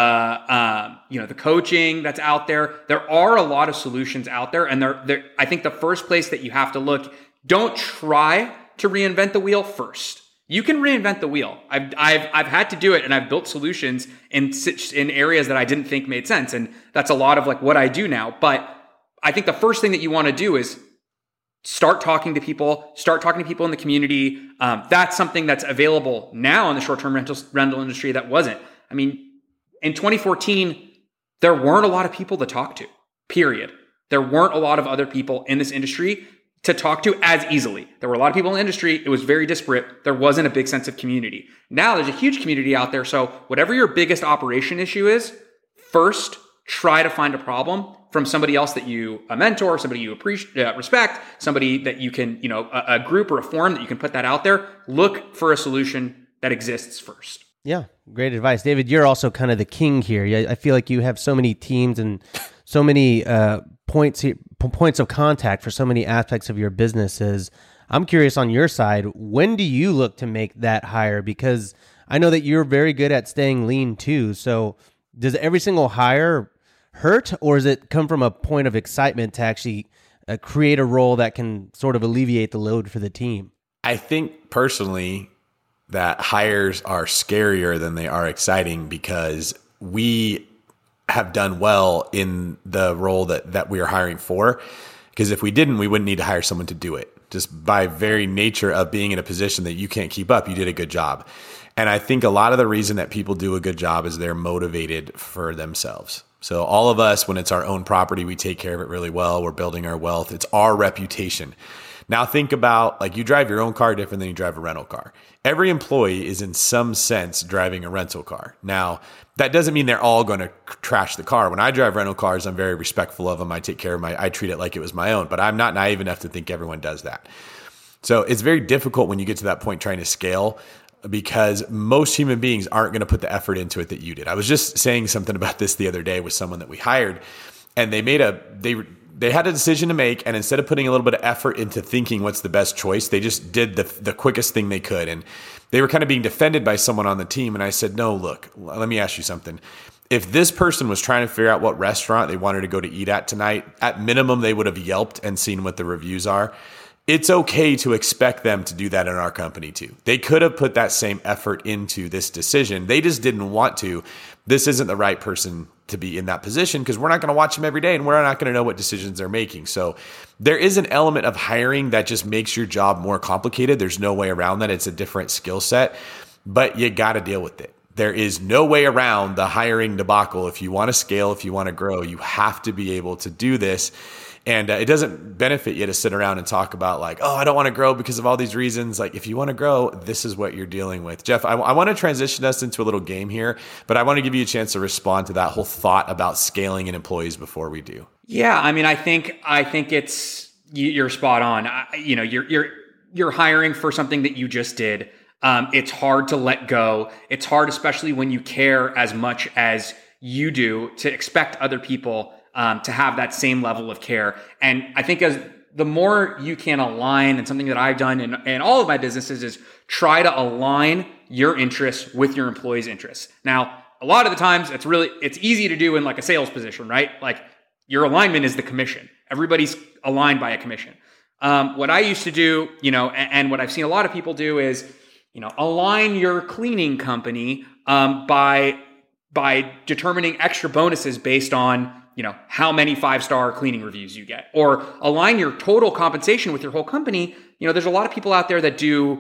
the coaching that's out there. There are a lot of solutions out there. And I think the first place that you have to look, don't try to reinvent the wheel first. You can reinvent the wheel. I've had to do it, and I've built solutions in areas that I didn't think made sense, and that's a lot of like what I do now. But I think the first thing that you want to do is start talking to people. Start talking to people in the community. That's something that's available now in the short-term rental industry that wasn't. I mean, in 2014, there weren't a lot of people to talk to. Period. There weren't a lot of other people in this industry to talk to as easily. There were a lot of people in the industry. It was very disparate. There wasn't a big sense of community. Now there's a huge community out there. So whatever your biggest operation issue is, first try to find a problem from somebody else that you a mentor, somebody you appreciate, respect, somebody that you can, a group or a forum that you can put that out there. Look for a solution that exists first. Yeah, great advice. David, you're also kind of the king here. I feel like you have so many teams and so many points of contact for so many aspects of your businesses. I'm curious on your side, when do you look to make that hire? Because I know that you're very good at staying lean too. So does every single hire hurt, or does it come from a point of excitement to actually create a role that can sort of alleviate the load for the team? I think personally that hires are scarier than they are exciting, because we have done well in the role that we are hiring for. Because if we didn't, we wouldn't need to hire someone to do it. Just by very nature of being in a position that you can't keep up, you did a good job. And I think a lot of the reason that people do a good job is they're motivated for themselves. So all of us, when it's our own property, we take care of it really well. We're building our wealth. It's our reputation. Now think about, like, you drive your own car different than you drive a rental car. Every employee is in some sense driving a rental car. Now, that doesn't mean they're all going to trash the car. When I drive rental cars, I'm very respectful of them. I take care of I treat it like it was my own, but I'm not naive enough to think everyone does that. So it's very difficult when you get to that point trying to scale, because most human beings aren't going to put the effort into it that you did. I was just saying something about this the other day with someone that we hired, and they had a decision to make, and instead of putting a little bit of effort into thinking what's the best choice, they just did the quickest thing they could. And they were kind of being defended by someone on the team. And I said, no, look, let me ask you something. If this person was trying to figure out what restaurant they wanted to go to eat at tonight, at minimum, they would have Yelped and seen what the reviews are. It's okay to expect them to do that in our company too. They could have put that same effort into this decision. They just didn't want to. This isn't the right person to be in that position, because we're not going to watch them every day and we're not going to know what decisions they're making. So there is an element of hiring that just makes your job more complicated. There's no way around that. It's a different skill set, but you got to deal with it. There is no way around the hiring debacle. If you want to scale, if you want to grow, you have to be able to do this. And it doesn't benefit you to sit around and talk about like, oh, I don't want to grow because of all these reasons. Like, if you want to grow, this is what you're dealing with. Jeff, I want to transition us into a little game here, but I want to give you a chance to respond to that whole thought about scaling and employees before we do. Yeah, I mean, I think it's you're spot on. You're hiring for something that you just did. It's hard to let go. It's hard, especially when you care as much as you do, to expect other people to have that same level of care. And I think as the more you can align, and something that I've done in all of my businesses is try to align your interests with your employees' interests. Now, a lot of the times it's easy to do in like a sales position, right? Like, your alignment is the commission. Everybody's aligned by a commission. What I used to do, and what I've seen a lot of people do is, align your cleaning company by determining extra bonuses based on how many 5-star cleaning reviews you get, or align your total compensation with your whole company. There's a lot of people out there that do,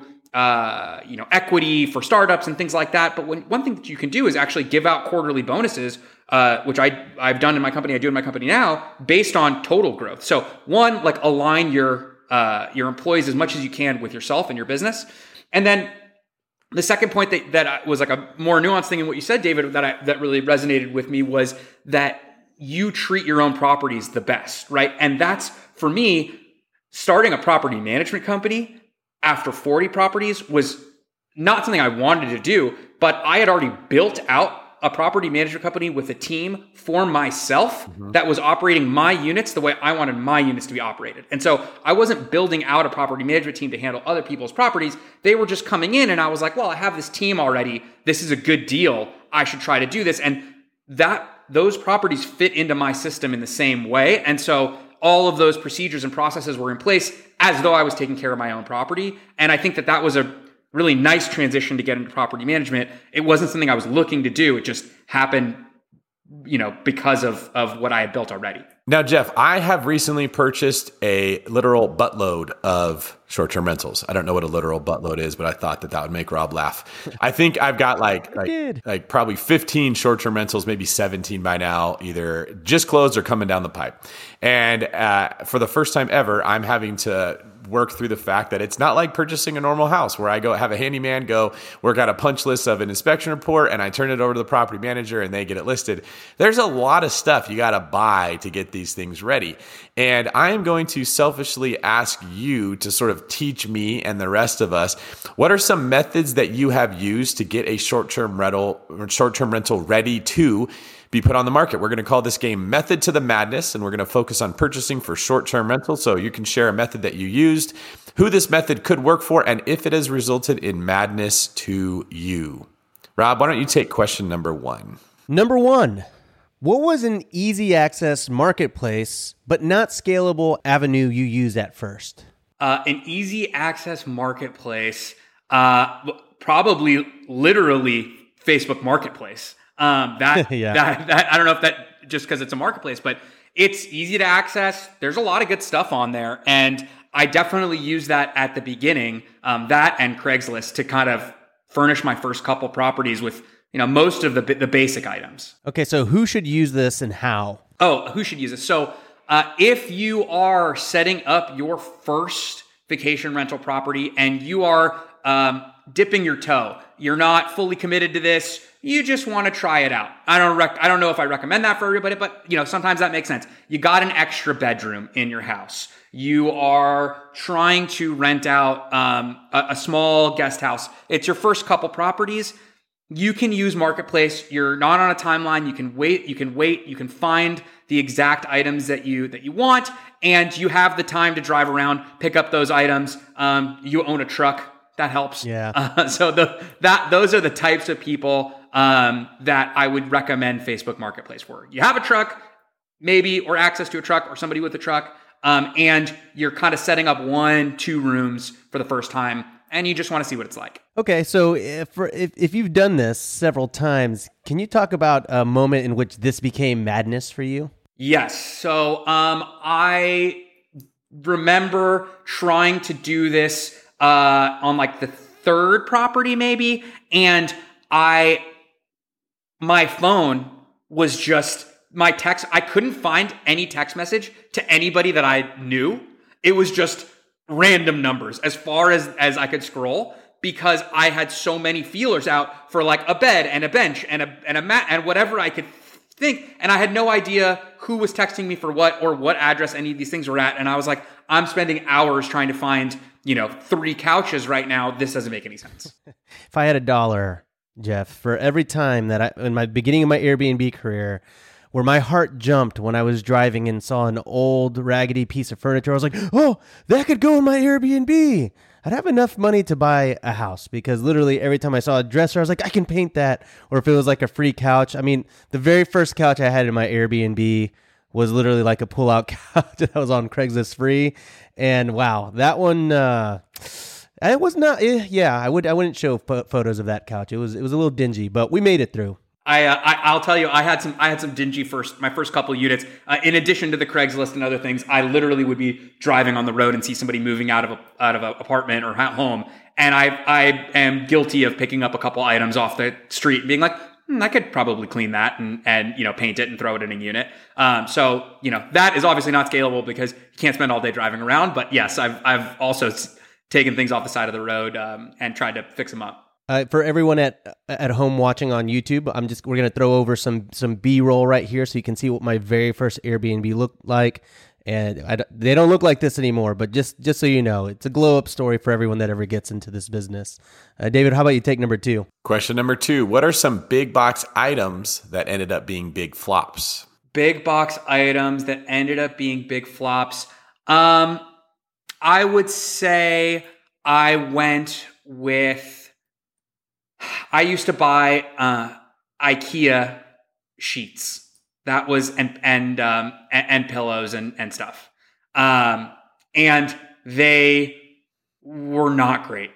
equity for startups and things like that. But one thing that you can do is actually give out quarterly bonuses, which I've done in my company. I do in my company now, based on total growth. So one, like, align your employees as much as you can with yourself and your business. And then the second point that was like a more nuanced thing in what you said, David, that really resonated with me, was that you treat your own properties the best, right? And that's, for me, starting a property management company after 40 properties was not something I wanted to do, but I had already built out a property management company with a team for myself that was operating my units the way I wanted my units to be operated. And so I wasn't building out a property management team to handle other people's properties. They were just coming in, and I was like, well, I have this team already. This is a good deal. I should try to do this. And those properties fit into my system in the same way. And so all of those procedures and processes were in place as though I was taking care of my own property. And I think that was a really nice transition to get into property management. It wasn't something I was looking to do. It just happened, because of what I had built already. Now, Jeff, I have recently purchased a literal buttload of short-term rentals. I don't know what a literal buttload is, but I thought that would make Rob laugh. I think I've got like probably 15 short-term rentals, maybe 17 by now, either just closed or coming down the pipe. And for the first time ever, I'm having to work through the fact that it's not like purchasing a normal house where I go have a handyman go work out a punch list of an inspection report and I turn it over to the property manager and they get it listed. There's a lot of stuff you got to buy to get these things ready. And I am going to selfishly ask you to sort of teach me and the rest of us, what are some methods that you have used to get a short-term rental ready to be put on the market? We're going to call this game Method to the Madness, and we're going to focus on purchasing for short-term rental. So you can share a method that you used, who this method could work for, and if it has resulted in madness to you. Rob, why don't you take question number 1? Number 1, what was an easy access marketplace but not scalable avenue you used at first? An easy access marketplace, probably literally Facebook Marketplace. That I don't know if that just because it's a marketplace, but it's easy to access. There's a lot of good stuff on there, and I definitely use that at the beginning. That and Craigslist to kind of furnish my first couple properties with most of the basic items. Okay, so who should use this and how? Oh, who should use it? So if you are setting up your first vacation rental property and you are dipping your toe, you're not fully committed to this, you just want to try it out. I don't know if I recommend that for everybody, but sometimes that makes sense. You got an extra bedroom in your house. You are trying to rent out a small guest house. It's your first couple properties. You can use Marketplace. You're not on a timeline. You can wait. You can find the exact items that you want, and you have the time to drive around, pick up those items. You own a truck. That helps. Yeah. So those are the types of people that I would recommend Facebook Marketplace for. You have a truck, maybe, or access to a truck, or somebody with a truck, and you're kind of setting up 1-2 rooms for the first time, and you just want to see what it's like. Okay, so if you've done this several times, can you talk about a moment in which this became madness for you? Yes. So I remember trying to do this on like the 3rd property maybe, and my phone was just my text. I couldn't find any text message to anybody that I knew. It was just random numbers as far as I could scroll, because I had so many feelers out for like a bed and a bench and a mat and whatever I could think. And I had no idea who was texting me for what or what address any of these things were at. And I was like, I'm spending hours trying to find 3 couches right now. This doesn't make any sense. If I had $1, Jeff, for every time that in my beginning of my Airbnb career, where my heart jumped when I was driving and saw an old raggedy piece of furniture, I was like, oh, that could go in my Airbnb. I'd have enough money to buy a house, because literally every time I saw a dresser, I was like, I can paint that. Or if it was like a free couch. I mean, the very first couch I had in my Airbnb was literally like a pull-out couch that was on Craigslist free. And wow, that one, it was not, I wouldn't show photos of that couch. It was a little dingy, but we made it through. I'll tell you, I had some dingy my first couple units. In addition to the Craigslist and other things, I literally would be driving on the road and see somebody moving out of an apartment or home, and I am guilty of picking up a couple items off the street and being like, I could probably clean that and paint it and throw it in a unit. So that is obviously not scalable because you can't spend all day driving around. But yes, I've also taken things off the side of the road and tried to fix them up. For everyone at home watching on YouTube, we're gonna throw over some B-roll right here so you can see what my very first Airbnb looked like, and they don't look like this anymore. But just so you know, it's a glow up story for everyone that ever gets into this business. David, how about you take number 2? Question number 2: what are some big box items that ended up being big flops? Big box items that ended up being big flops. I would say I used to buy IKEA sheets. That was and pillows and stuff. And they were not great.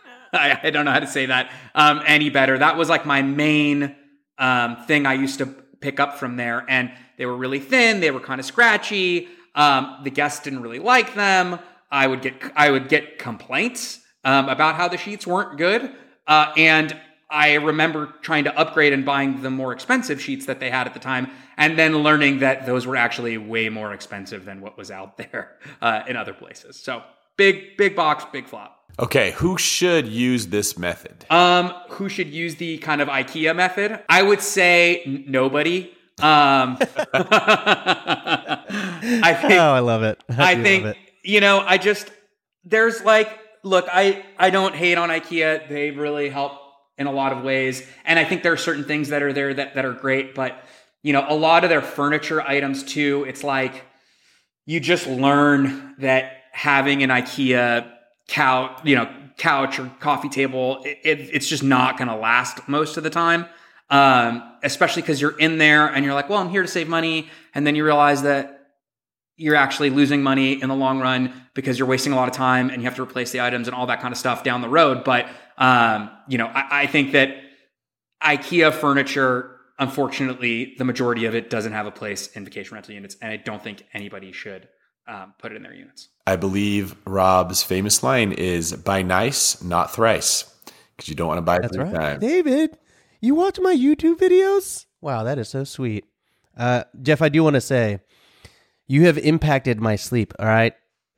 I don't know how to say that any better. That was like my main thing I used to pick up from there. And they were really thin. They were kind of scratchy. The guests didn't really like them. I would get complaints about how the sheets weren't good. And I remember trying to upgrade and buying the more expensive sheets that they had at the time, and then learning that those were actually way more expensive than what was out there in other places. So big box, big flop. Okay, who should use this method? Who should use the kind of IKEA method? I would say nobody. I think. Oh, I love it. I think, there's look, I don't hate on IKEA. They really help in a lot of ways. And I think there are certain things that are there that are great, but a lot of their furniture items too, it's like you just learn that having an IKEA couch or coffee table, it's just not going to last most of the time. Especially because you're in there and you're like, well, I'm here to save money. And then you realize that you're actually losing money in the long run because you're wasting a lot of time and you have to replace the items and all that kind of stuff down the road. But, I think that IKEA furniture, unfortunately, the majority of it doesn't have a place in vacation rental units. And I don't think anybody should put it in their units. I believe Rob's famous line is buy nice, not thrice, because you don't want to buy it That's three right. times. David, you watch my YouTube videos? Wow, that is so sweet. Jeff, I do want to say, you have impacted my sleep, all right?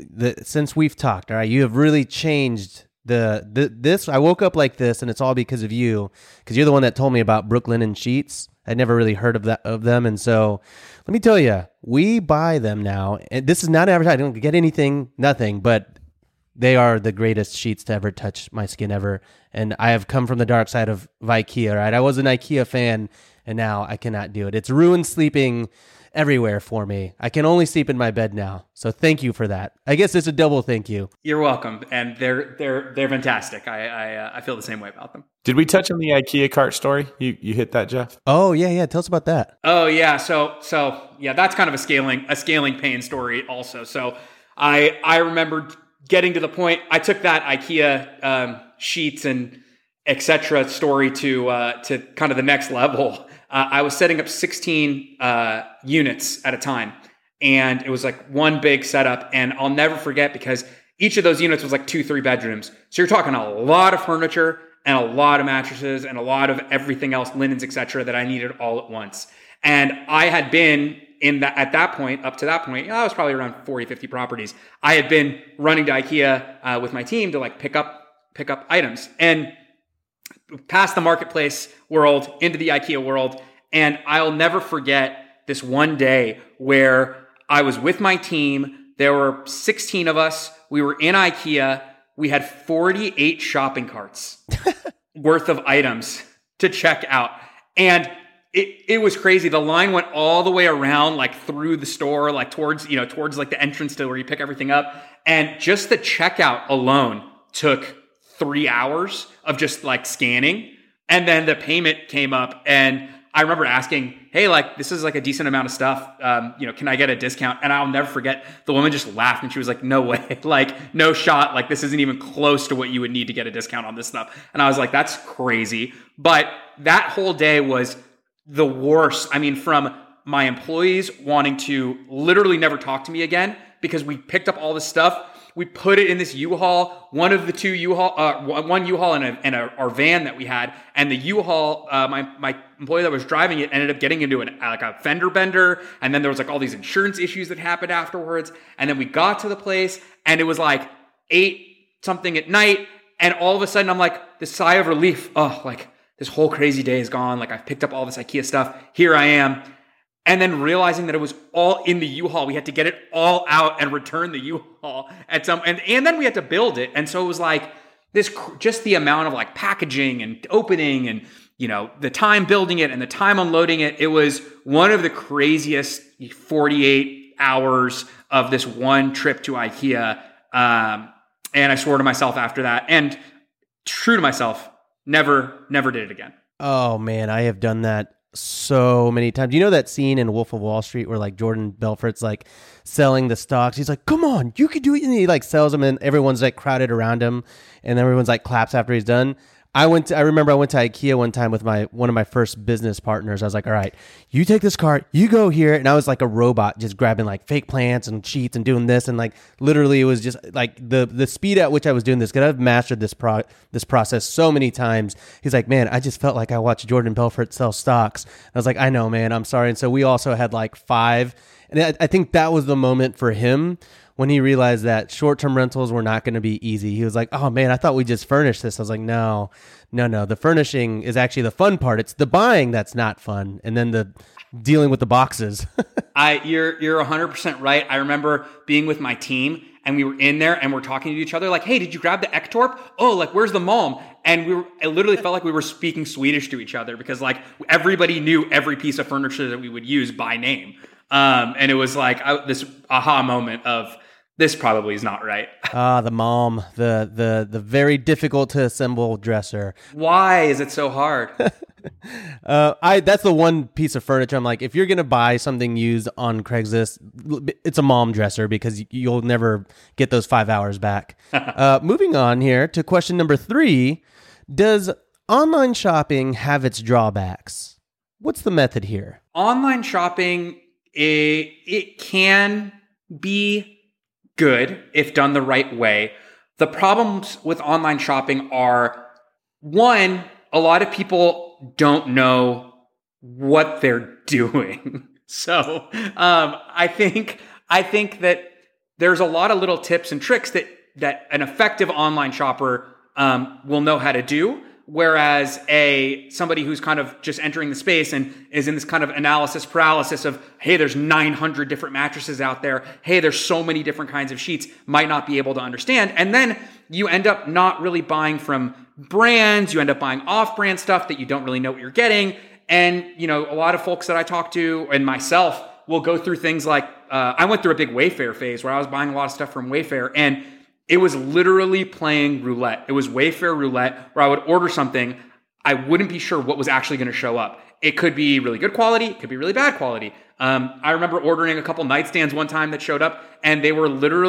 Since we've talked, all right? You have really changed this. I woke up like this, and it's all because of you, because you're the one that told me about Brooklyn and sheets. I'd never really heard of them, and so let me tell you, we buy them now. And this is not advertising. I don't get anything, nothing, but they are the greatest sheets to ever touch my skin ever. And I have come from the dark side of IKEA, right? I was an IKEA fan, and now I cannot do it. It's ruined sleeping everywhere for me. I can only sleep in my bed now. So thank you for that. I guess it's a double thank you. You're welcome. And they're fantastic. I feel the same way about them. Did we touch on the IKEA cart story? You hit that, Jeff? Oh, yeah. Tell us about that. Oh, yeah. So yeah, that's kind of a scaling pain story also. So I remember getting to the point, I took that IKEA sheets and etc. story to kind of the next level. I was setting up 16 units at a time, and it was like one big setup. And I'll never forget, because each of those units was like 2-3 bedrooms. So you're talking a lot of furniture and a lot of mattresses and a lot of everything else, linens, etc., that I needed all at once. And I had been up to that point, I was probably around 40, 50 properties. I had been running to IKEA with my team to like pick up items, and past the marketplace world into the IKEA world. And I'll never forget this one day where I was with my team. There were 16 of us. We were in IKEA. We had 48 shopping carts worth of items to check out. And it was crazy. The line went all the way around, like through the store, like towards like the entrance to where you pick everything up. And just the checkout alone took 3 hours of just like scanning. And then the payment came up, and I remember asking, hey, like, this is like a decent amount of stuff. Can I get a discount? And I'll never forget, the woman just laughed and she was like, no way, like no shot. Like, this isn't even close to what you would need to get a discount on this stuff. And I was like, that's crazy. But that whole day was the worst. I mean, from my employees wanting to literally never talk to me again because we picked up all this stuff. We put it in this U-Haul, one U-Haul and our van that we had, and the U-Haul, my employee that was driving it ended up getting into a fender bender, and then there was like all these insurance issues that happened afterwards, and then we got to the place, and it was like 8-something at night, and all of a sudden I'm like, this sigh of relief, like this whole crazy day is gone, like I've picked up all this IKEA stuff, here I am. And then realizing that it was all in the U-Haul, we had to get it all out and return the U-Haul and then we had to build it. And so it was like this, just the amount of like packaging and opening and, the time building it and the time unloading it. It was one of the craziest 48 hours of this one trip to IKEA. And I swore to myself after that, and true to myself, never did it again. Oh man, I have done that so many times. You know that scene in Wolf of Wall Street where like Jordan Belfort's like selling the stocks? He's like, come on, you could do it. And he like sells them, and everyone's like crowded around him, and everyone's like claps after he's done. I remember I went to IKEA one time with one of my first business partners. I was like, all right, you take this cart, you go here. And I was like a robot just grabbing like fake plants and sheets and doing this. And like literally it was just like the speed at which I was doing this, because I've mastered this process so many times. He's like, man, I just felt like I watched Jordan Belfort sell stocks. I was like, I know, man, I'm sorry. And so we also had like 5. And I think that was the moment for him when he realized that short-term rentals were not going to be easy. He was like, oh man, I thought we just furnished this. I was like, no. The furnishing is actually the fun part. It's the buying that's not fun. And then the dealing with the boxes. You're 100% right. I remember being with my team and we were in there and we're talking to each other like, hey, did you grab the Ektorp? Oh, like, where's the Malm? And it literally felt like we were speaking Swedish to each other because like everybody knew every piece of furniture that we would use by name. And it was like this aha moment of, this probably is not right. The Malm, the very difficult to assemble dresser. Why is it so hard? That's the one piece of furniture. I'm like, if you're gonna buy something used on Craigslist, it's a Malm dresser because you'll never get those 5 hours back. Moving on here to question number 3: does online shopping have its drawbacks? What's the method here? Online shopping, it can be good if done the right way. The problems with online shopping are, one, a lot of people don't know what they're doing. So I think that there's a lot of little tips and tricks that an effective online shopper will know how to do. Whereas somebody who's kind of just entering the space and is in this kind of analysis paralysis of, hey, there's 900 different mattresses out there. Hey, there's so many different kinds of sheets, might not be able to understand. And then you end up not really buying from brands. You end up buying off-brand stuff that you don't really know what you're getting. And, a lot of folks that I talk to and myself will go through things like, I went through a big Wayfair phase where I was buying a lot of stuff from Wayfair, and it was literally playing roulette. It was Wayfair roulette where I would order something. I wouldn't be sure what was actually going to show up. It could be really good quality. It could be really bad quality. I remember ordering a couple nightstands one time that showed up, and they were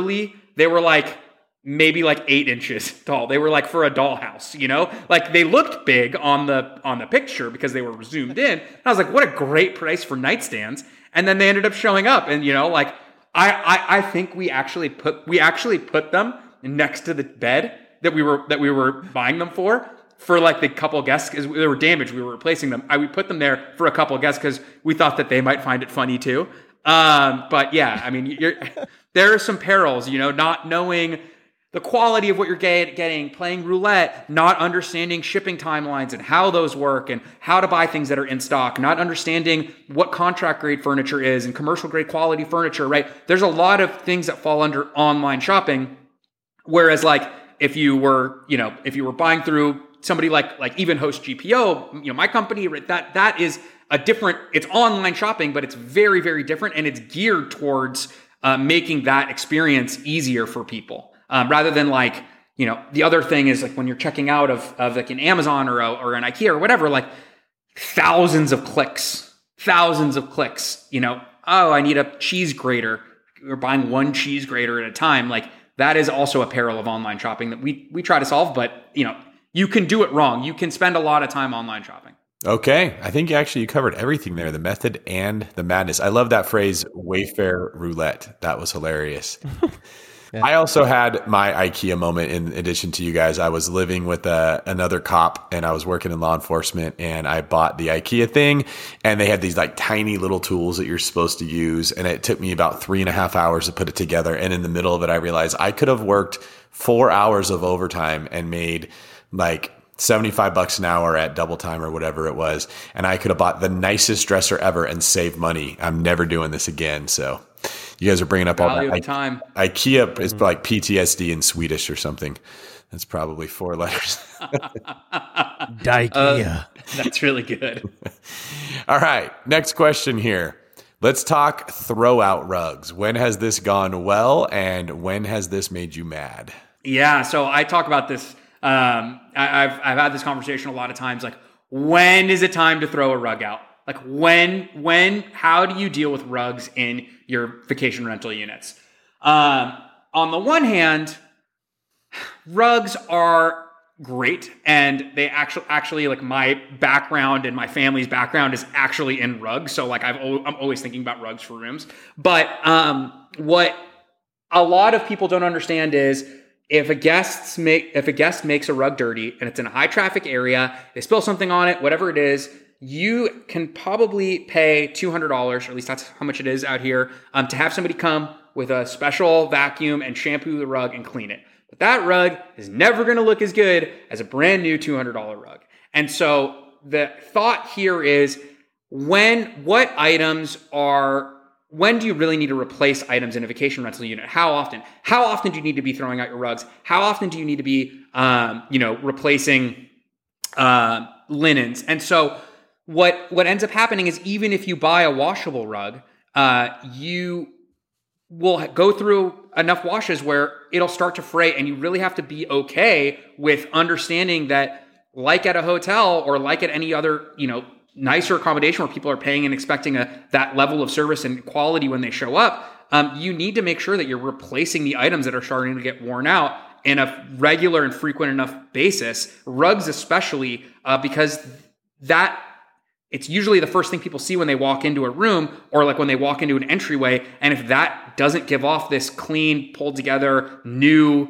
like maybe like 8 inches tall. They were like for a dollhouse, like they looked big on the picture because they were zoomed in. And I was like, what a great price for nightstands. And then they ended up showing up, and like I think we actually put them next to the bed that we were buying them for like the couple of guests, because they were damaged. We were replacing them. We put them there for a couple of guests because we thought that they might find it funny too. But yeah, I mean, there are some perils, not knowing the quality of what you're getting, playing roulette, not understanding shipping timelines and how those work and how to buy things that are in stock, not understanding what contract grade furniture is and commercial grade quality furniture, right? There's a lot of things that fall under online shopping. Whereas like if you were buying through somebody like even Host GPO, my company, right, that is a different, it's online shopping, but it's very, very different. And it's geared towards making that experience easier for people. Rather than like, the other thing is like when you're checking out of like an Amazon or an IKEA or whatever, like thousands of clicks, oh, I need a cheese grater. We're buying one cheese grater at a time. Like that is also a peril of online shopping that we try to solve, but you can do it wrong. You can spend a lot of time online shopping. Okay. I think you covered everything there, the method and the madness. I love that phrase, Wayfair roulette. That was hilarious. Yeah. I also had my IKEA moment in addition to you guys. I was living with another cop and I was working in law enforcement, and I bought the IKEA thing, and they had these like tiny little tools that you're supposed to use. And it took me about 3.5 hours to put it together. And in the middle of it, I realized I could have worked 4 hours of overtime and made like $75 an hour at double time or whatever it was. And I could have bought the nicest dresser ever and saved money. I'm never doing this again. So you guys are bringing up all that. Time. IKEA is like PTSD in Swedish or something. That's probably 4 letters. IKEA. That's really good. All right. Next question here. Let's talk throw-out rugs. When has this gone well, and when has this made you mad? Yeah. So I talk about this. I've had this conversation a lot of times. Like, when is it time to throw a rug out? Like how do you deal with rugs in your vacation rental units? On the one hand, rugs are great, and they actually like my background and my family's background is actually in rugs, so like I'm always thinking about rugs for rooms. But what a lot of people don't understand is if a guest makes a rug dirty and it's in a high traffic area, they spill something on it, whatever it is, you can probably pay $200, or at least that's how much it is out here, to have somebody come with a special vacuum and shampoo the rug and clean it. But that rug is never going to look as good as a brand new $200 rug. And so the thought here is when do you really need to replace items in a vacation rental unit? How often? How often do you need to be throwing out your rugs? How often do you need to be, replacing linens? And so what ends up happening is even if you buy a washable rug, you will go through enough washes where it'll start to fray, and you really have to be okay with understanding that, like at a hotel or like at any other, nicer accommodation where people are paying and expecting that level of service and quality when they show up, you need to make sure that you're replacing the items that are starting to get worn out in a regular and frequent enough basis. Rugs especially, because it's usually the first thing people see when they walk into a room or like when they walk into an entryway. And if that doesn't give off this clean, pulled together, new,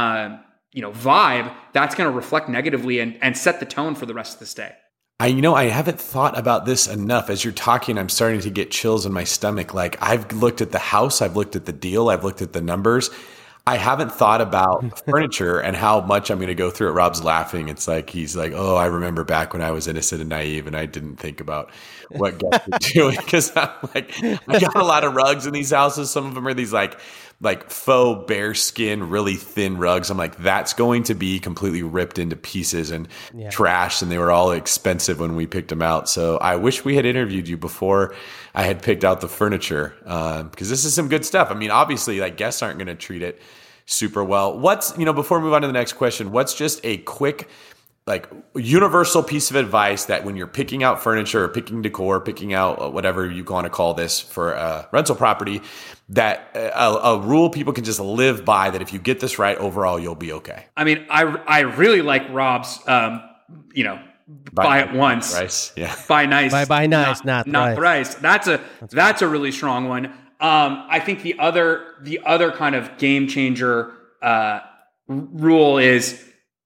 vibe, that's going to reflect negatively and set the tone for the rest of the stay. I haven't thought about this enough. As you're talking, I'm starting to get chills in my stomach. Like, I've looked at the house, I've looked at the deal, I've looked at the numbers. I haven't thought about furniture and how much I'm going to go through it. Rob's laughing. It's like, he's like, oh, I remember back when I was innocent and naive and I didn't think about what guests were doing. Cause I'm like, I got a lot of rugs in these houses. Some of them are these like faux bear skin, really thin rugs. I'm like, that's going to be completely ripped into pieces and trashed. And they were all expensive when we picked them out. So I wish we had interviewed you before I had picked out the furniture, because this is some good stuff. I mean, obviously, like, guests aren't going to treat it super well. Before we move on to the next question, what's just a quick, like, universal piece of advice that when you're picking out furniture or picking decor, picking out whatever you want to call this for a rental property, that a rule people can just live by, that if you get this right, overall, you'll be okay? I mean, I really like Rob's, buy it once. Thrice. Yeah. Buy nice. Buy nice, not thrice. That's a really strong one. I think the other kind of game changer rule is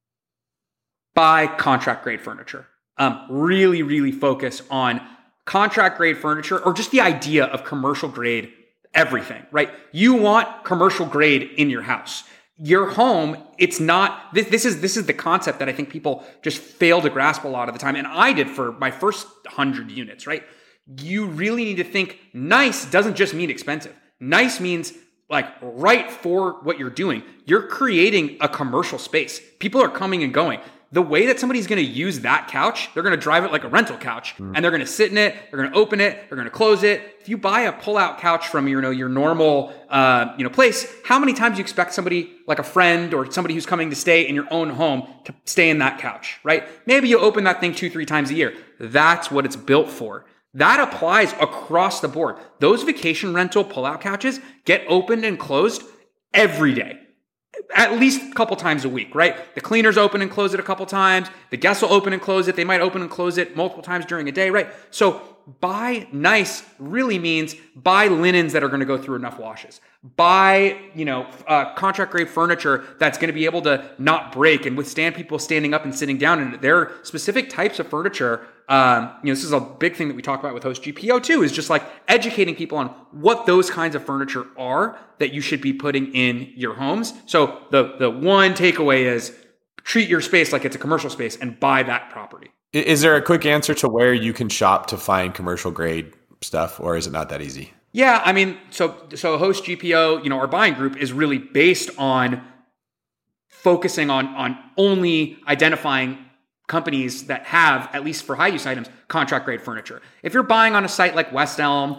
buy contract grade furniture. Really, really focus on contract grade furniture, or just the idea of commercial grade everything, right? You want commercial grade in your house. Your home, it's not, this is the concept that I think people just fail to grasp a lot of the time. And I did for my first 100 units, right? You really need to think nice doesn't just mean expensive. Nice means like right for what you're doing. You're creating a commercial space. People are coming and going. The way that somebody's going to use that couch, they're going to drive it like a rental couch, and they're going to sit in it. They're going to open it. They're going to close it. If you buy a pull-out couch from your normal place, how many times do you expect somebody like a friend or somebody who's coming to stay in your own home to stay in that couch, right? Maybe you open that thing 2-3 times a year. That's what it's built for. That applies across the board. Those vacation rental pull-out couches get opened and closed every day. At least a couple times a week, right? The cleaners open and close it a couple times. The guests will open and close it. They might open and close it multiple times during a day, right? So buy nice really means buy linens that are going to go through enough washes. Buy, contract grade furniture that's going to be able to not break and withstand people standing up and sitting down. And there are specific types of furniture. This is a big thing that we talk about with Host GPO too, is just like educating people on what those kinds of furniture are that you should be putting in your homes. So the one takeaway is treat your space like it's a commercial space and buy that property. Is there a quick answer to where you can shop to find commercial grade stuff, or is it not that easy? Yeah, I mean, so Host GPO, our buying group is really based on focusing on only identifying companies that have, at least for high use items, contract grade furniture. If you're buying on a site like West Elm,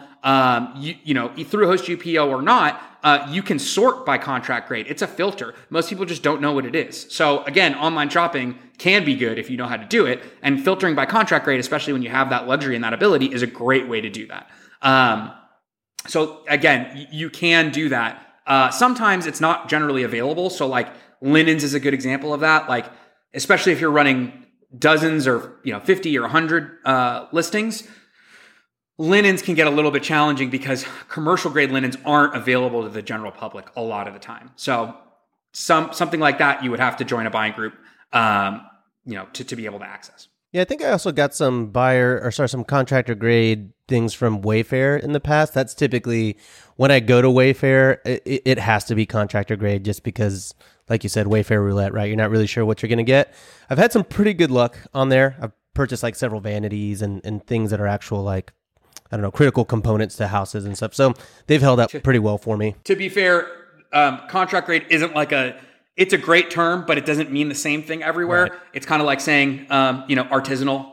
through Host GPO or not, you can sort by contract grade. It's a filter. Most people just don't know what it is. So again, online shopping can be good if you know how to do it. And filtering by contract grade, especially when you have that luxury and that ability, is a great way to do that. So again, you can do that. Sometimes it's not generally available. So like linens is a good example of that. Like especially if you're running dozens or 50 or 100 listings, linens can get a little bit challenging because commercial grade linens aren't available to the general public a lot of the time. So something like that, you would have to join a buying group, to be able to access. Yeah, I think I also got some some contractor grade things from Wayfair in the past. That's typically when I go to Wayfair, it has to be contractor grade just because, like you said, Wayfair roulette, right? You're not really sure what you're going to get. I've had some pretty good luck on there. I've purchased like several vanities and things that are actual like, I don't know, critical components to houses and stuff. So they've held up pretty well for me. To be fair, contract grade isn't it's a great term, but it doesn't mean the same thing everywhere. Right. It's kind of like saying, artisanal.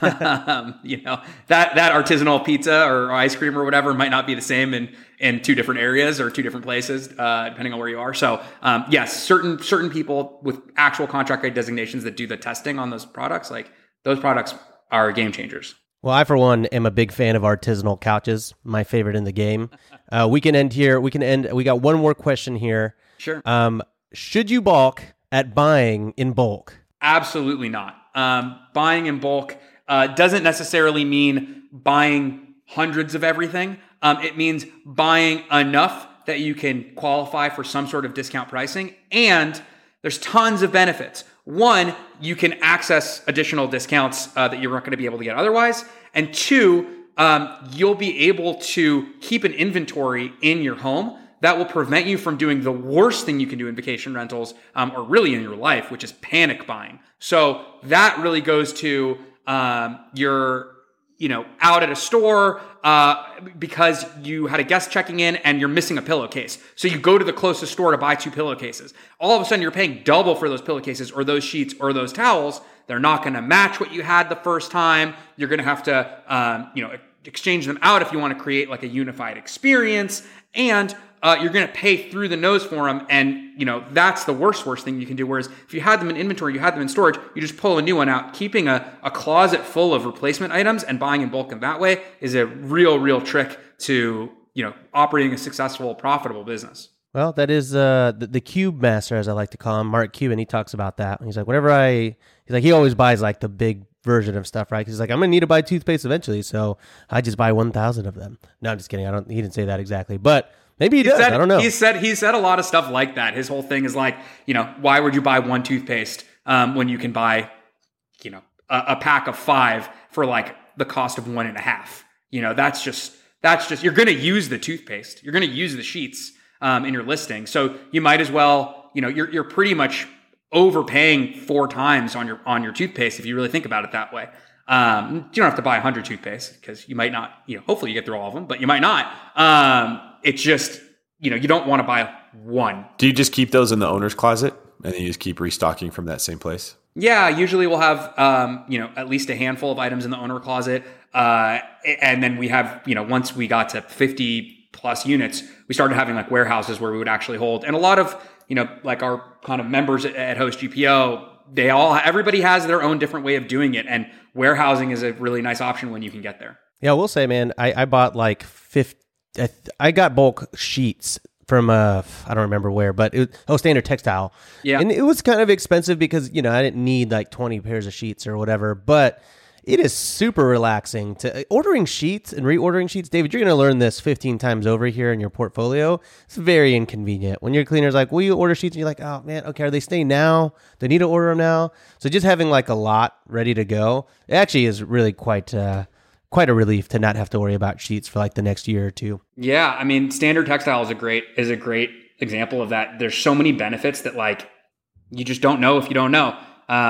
That artisanal pizza or ice cream or whatever might not be the same in two different areas or two different places, depending on where you are. So, yes, certain people with actual contract grade designations that do the testing on those products, like those products are game changers. Well, I, for one, am a big fan of artisanal couches, my favorite in the game. We can end here. We got one more question here. Sure. Should you balk at buying in bulk? Absolutely not. Buying in bulk doesn't necessarily mean buying hundreds of everything. It means buying enough that you can qualify for some sort of discount pricing. And there's tons of benefits. One, you can access additional discounts that you're not going to be able to get otherwise. And two, you'll be able to keep an inventory in your home that will prevent you from doing the worst thing you can do in vacation rentals, or really in your life, which is panic buying. So that really goes to you're out at a store because you had a guest checking in and you're missing a pillowcase. So you go to the closest store to buy 2 pillowcases. All of a sudden you're paying double for those pillowcases or those sheets or those towels. They're not going to match what you had the first time. You're going to have to exchange them out if you want to create like a unified experience. And you're going to pay through the nose for them. And, that's the worst thing you can do. Whereas if you had them in inventory, you had them in storage, you just pull a new one out. Keeping a closet full of replacement items and buying in bulk in that way is a real trick to, operating a successful, profitable business. Well, that is the Cube Master, as I like to call him, Mark Cuban. He talks about that. He's like, he always buys like the big version of stuff, right? He's like, I'm going to need to buy toothpaste eventually, so I just buy 1,000 of them. No, I'm just kidding. He didn't say that exactly, but maybe he does. I don't know. He said a lot of stuff like that. His whole thing is like, why would you buy one toothpaste when you can buy, a pack of 5 for like the cost of 1.5? That's just you're going to use the toothpaste. You're going to use the sheets in your listing. So you might as well, you're pretty much overpaying 4 times on your toothpaste if you really think about it that way. You don't have to buy 100 toothpaste because you might not, hopefully you get through all of them, but you might not. It's just, you don't want to buy one. Do you just keep those in the owner's closet and then you just keep restocking from that same place? Yeah, usually we'll have, at least a handful of items in the owner closet. And then we have, once we got to 50 plus units, we started having like warehouses where we would actually hold. And a lot of, like our kind of members at Host GPO, everybody has their own different way of doing it. And warehousing is a really nice option when you can get there. Yeah, I will say, man, I bought like 50. I got bulk sheets from I don't remember where, but Standard Textile. Yeah. And it was kind of expensive because, I didn't need like 20 pairs of sheets or whatever, but it is super relaxing to ordering sheets and reordering sheets. David, you're going to learn this 15 times over here in your portfolio. It's very inconvenient. When your cleaner's like, will you order sheets? And you're like, oh man, okay, are they staying now? Do I need to order them now? So just having like a lot ready to go, it actually is really quite a relief to not have to worry about sheets for like the next year or two. Yeah, I mean, Standard Textile is a great example of that. There's so many benefits that like you just don't know if you don't know.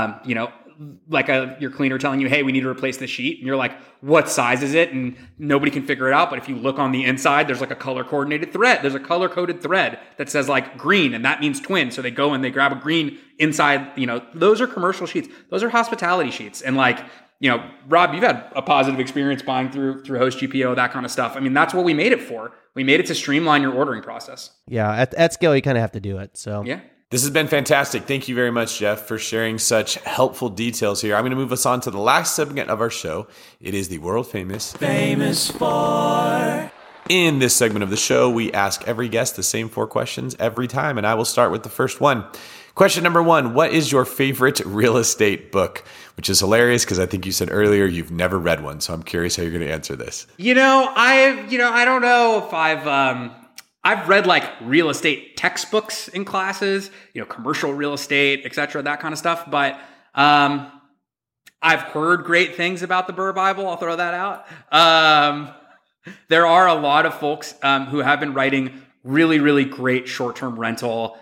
Like your cleaner telling you, hey, we need to replace the sheet. And you're like, what size is it? And nobody can figure it out. But if you look on the inside, there's like a color coordinated thread. There's a color coded thread that says like green, and that means twin. So they go and they grab a green inside, those are commercial sheets. Those are hospitality sheets. And like, Rob, you've had a positive experience buying through Host GPO, that kind of stuff. I mean, that's what we made it for. We made it to streamline your ordering process. Yeah. At scale, you kind of have to do it. So yeah. This has been fantastic. Thank you very much, Jeff, for sharing such helpful details here. I'm going to move us on to the last segment of our show. It is the world famous Famous for In this segment of the show, we ask every guest the same 4 questions every time, and I will start with the first one. Question number 1, what is your favorite real estate book? Which is hilarious because I think you said earlier you've never read one, so I'm curious how you're going to answer this. I don't know if I've read like real estate textbooks in classes, commercial real estate, etc., that kind of stuff, but I've heard great things about the Burr Bible. I'll throw that out. There are a lot of folks who have been writing really, really great short-term rental,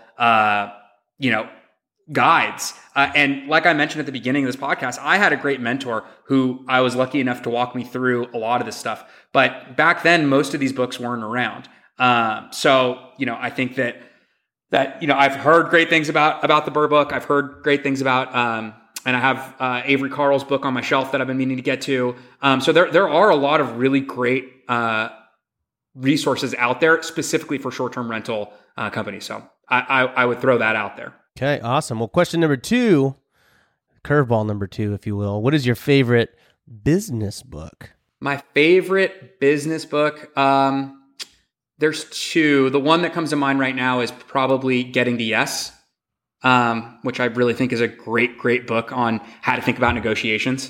guides. And like I mentioned at the beginning of this podcast, I had a great mentor who I was lucky enough to walk me through a lot of this stuff. But back then, most of these books weren't around. I think that I've heard great things about the Burr book. I've heard great things about, and I have Avery Carl's book on my shelf that I've been meaning to get to. So there are a lot of really great resources out there specifically for short-term rental companies. So I would throw that out there. Okay, awesome. Well, question number 2, curveball number 2, if you will. What is your favorite business book? My favorite business book, there's 2. The one that comes to mind right now is probably Getting to Yes, which I really think is a great, great book on how to think about negotiations.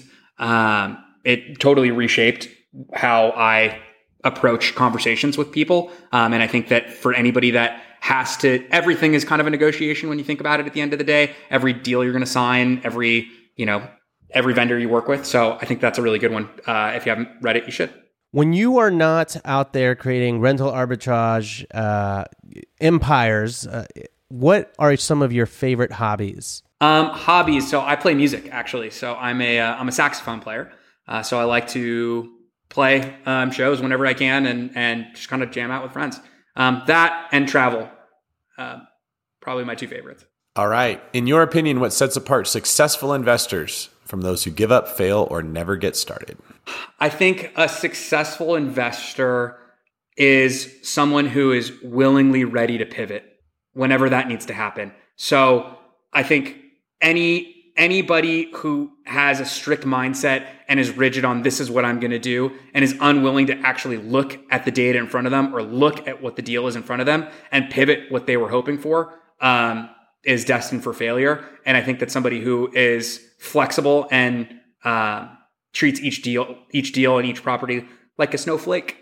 It totally reshaped how I approach conversations with people. And I think that for anybody that everything is kind of a negotiation when you think about it at the end of the day. Every deal you're going to sign, every vendor you work with. So I think that's a really good one. If you haven't read it, you should. When you are not out there creating rental arbitrage empires, what are some of your favorite hobbies? Hobbies. So I play music actually. So I'm a saxophone player. So I like to play shows whenever I can and just kind of jam out with friends. That and travel, probably my 2 favorites. All right. In your opinion, what sets apart successful investors from those who give up, fail, or never get started? I think a successful investor is someone who is willingly ready to pivot whenever that needs to happen. So I think anybody who has a strict mindset and is rigid on this is what I'm going to do and is unwilling to actually look at the data in front of them or look at what the deal is in front of them and pivot what they were hoping for is destined for failure. And I think that somebody who is flexible and treats each deal and each property like a snowflake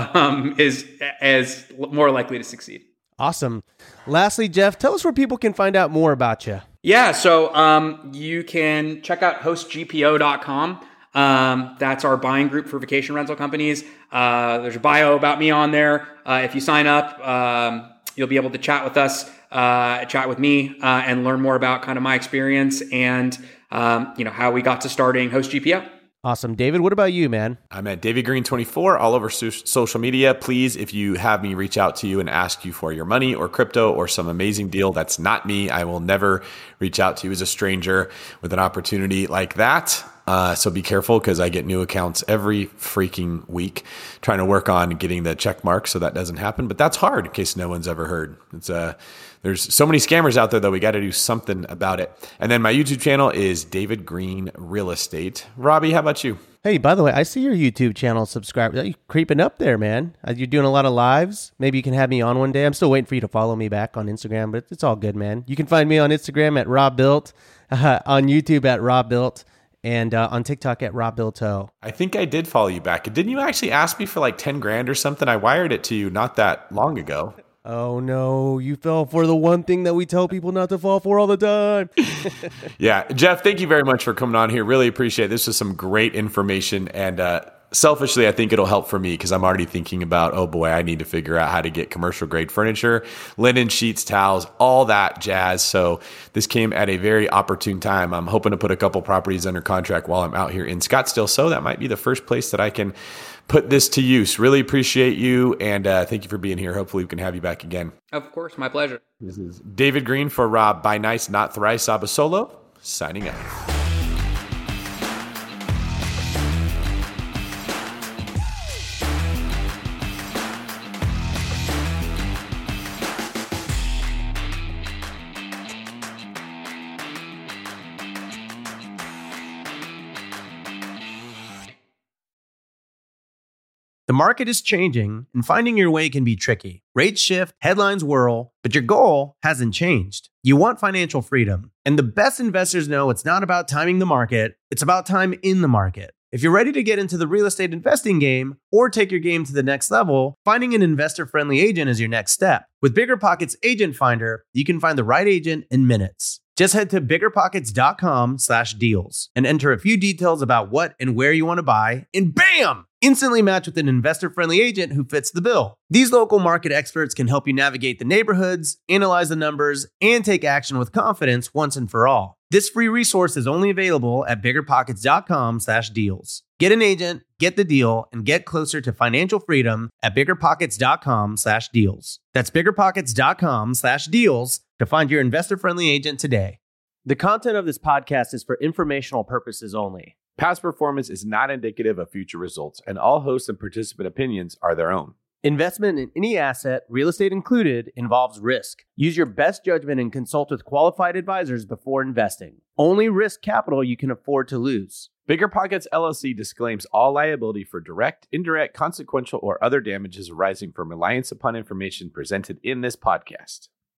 is more likely to succeed. Awesome. Lastly, Jeff, tell us where people can find out more about you. Yeah, so you can check out hostgpo.com. That's our buying group for vacation rental companies. There's a bio about me on there. If you sign up, you'll be able to chat with us, chat with me, and learn more about kind of my experience and how we got to starting HostGPO. Awesome. David, what about you, man? I'm at David Green 24 all over social media. Please, if you have me reach out to you and ask you for your money or crypto or some amazing deal, that's not me. I will never reach out to you as a stranger with an opportunity like that. So be careful because I get new accounts every freaking week trying to work on getting the check mark so that doesn't happen. But that's hard in case no one's ever heard. There's so many scammers out there that we got to do something about it. And then my YouTube channel is David Green Real Estate. Robbie, how about you? Hey, by the way, I see your YouTube channel subscribe. You're creeping up there, man. You're doing a lot of lives. Maybe you can have me on one day. I'm still waiting for you to follow me back on Instagram, but it's all good, man. You can find me on Instagram at RobBuilt, on YouTube at RobBuilt, and on TikTok at RobBuilto. I think I did follow you back. Didn't you actually ask me for like 10 grand or something? I wired it to you not that long ago. Oh, no, you fell for the one thing that we tell people not to fall for all the time. Yeah. Jeff, thank you very much for coming on here. Really appreciate it. This was some great information. And selfishly, I think it'll help for me because I'm already thinking about, oh boy, I need to figure out how to get commercial grade furniture, linen, sheets, towels, all that jazz. So this came at a very opportune time. I'm hoping to put a couple properties under contract while I'm out here in Scottsdale. So that might be the first place that I can put this to use. Really appreciate you. And thank you for being here. Hopefully we can have you back again. Of course. My pleasure. This is David Green for Rob By Nice, Not Thrice Abasolo, signing out. The market is changing, and finding your way can be tricky. Rates shift, headlines whirl, but your goal hasn't changed. You want financial freedom. And the best investors know it's not about timing the market, it's about time in the market. If you're ready to get into the real estate investing game or take your game to the next level, finding an investor-friendly agent is your next step. With BiggerPockets Agent Finder, you can find the right agent in minutes. Just head to biggerpockets.com/deals and enter a few details about what and where you want to buy, and bam! Instantly match with an investor-friendly agent who fits the bill. These local market experts can help you navigate the neighborhoods, analyze the numbers, and take action with confidence once and for all. This free resource is only available at biggerpockets.com/deals. Get an agent, get the deal, and get closer to financial freedom at biggerpockets.com/deals. That's biggerpockets.com/deals to find your investor-friendly agent today. The content of this podcast is for informational purposes only. Past performance is not indicative of future results, and all host and participant opinions are their own. Investment in any asset, real estate included, involves risk. Use your best judgment and consult with qualified advisors before investing. Only risk capital you can afford to lose. BiggerPockets LLC disclaims all liability for direct, indirect, consequential, or other damages arising from reliance upon information presented in this podcast.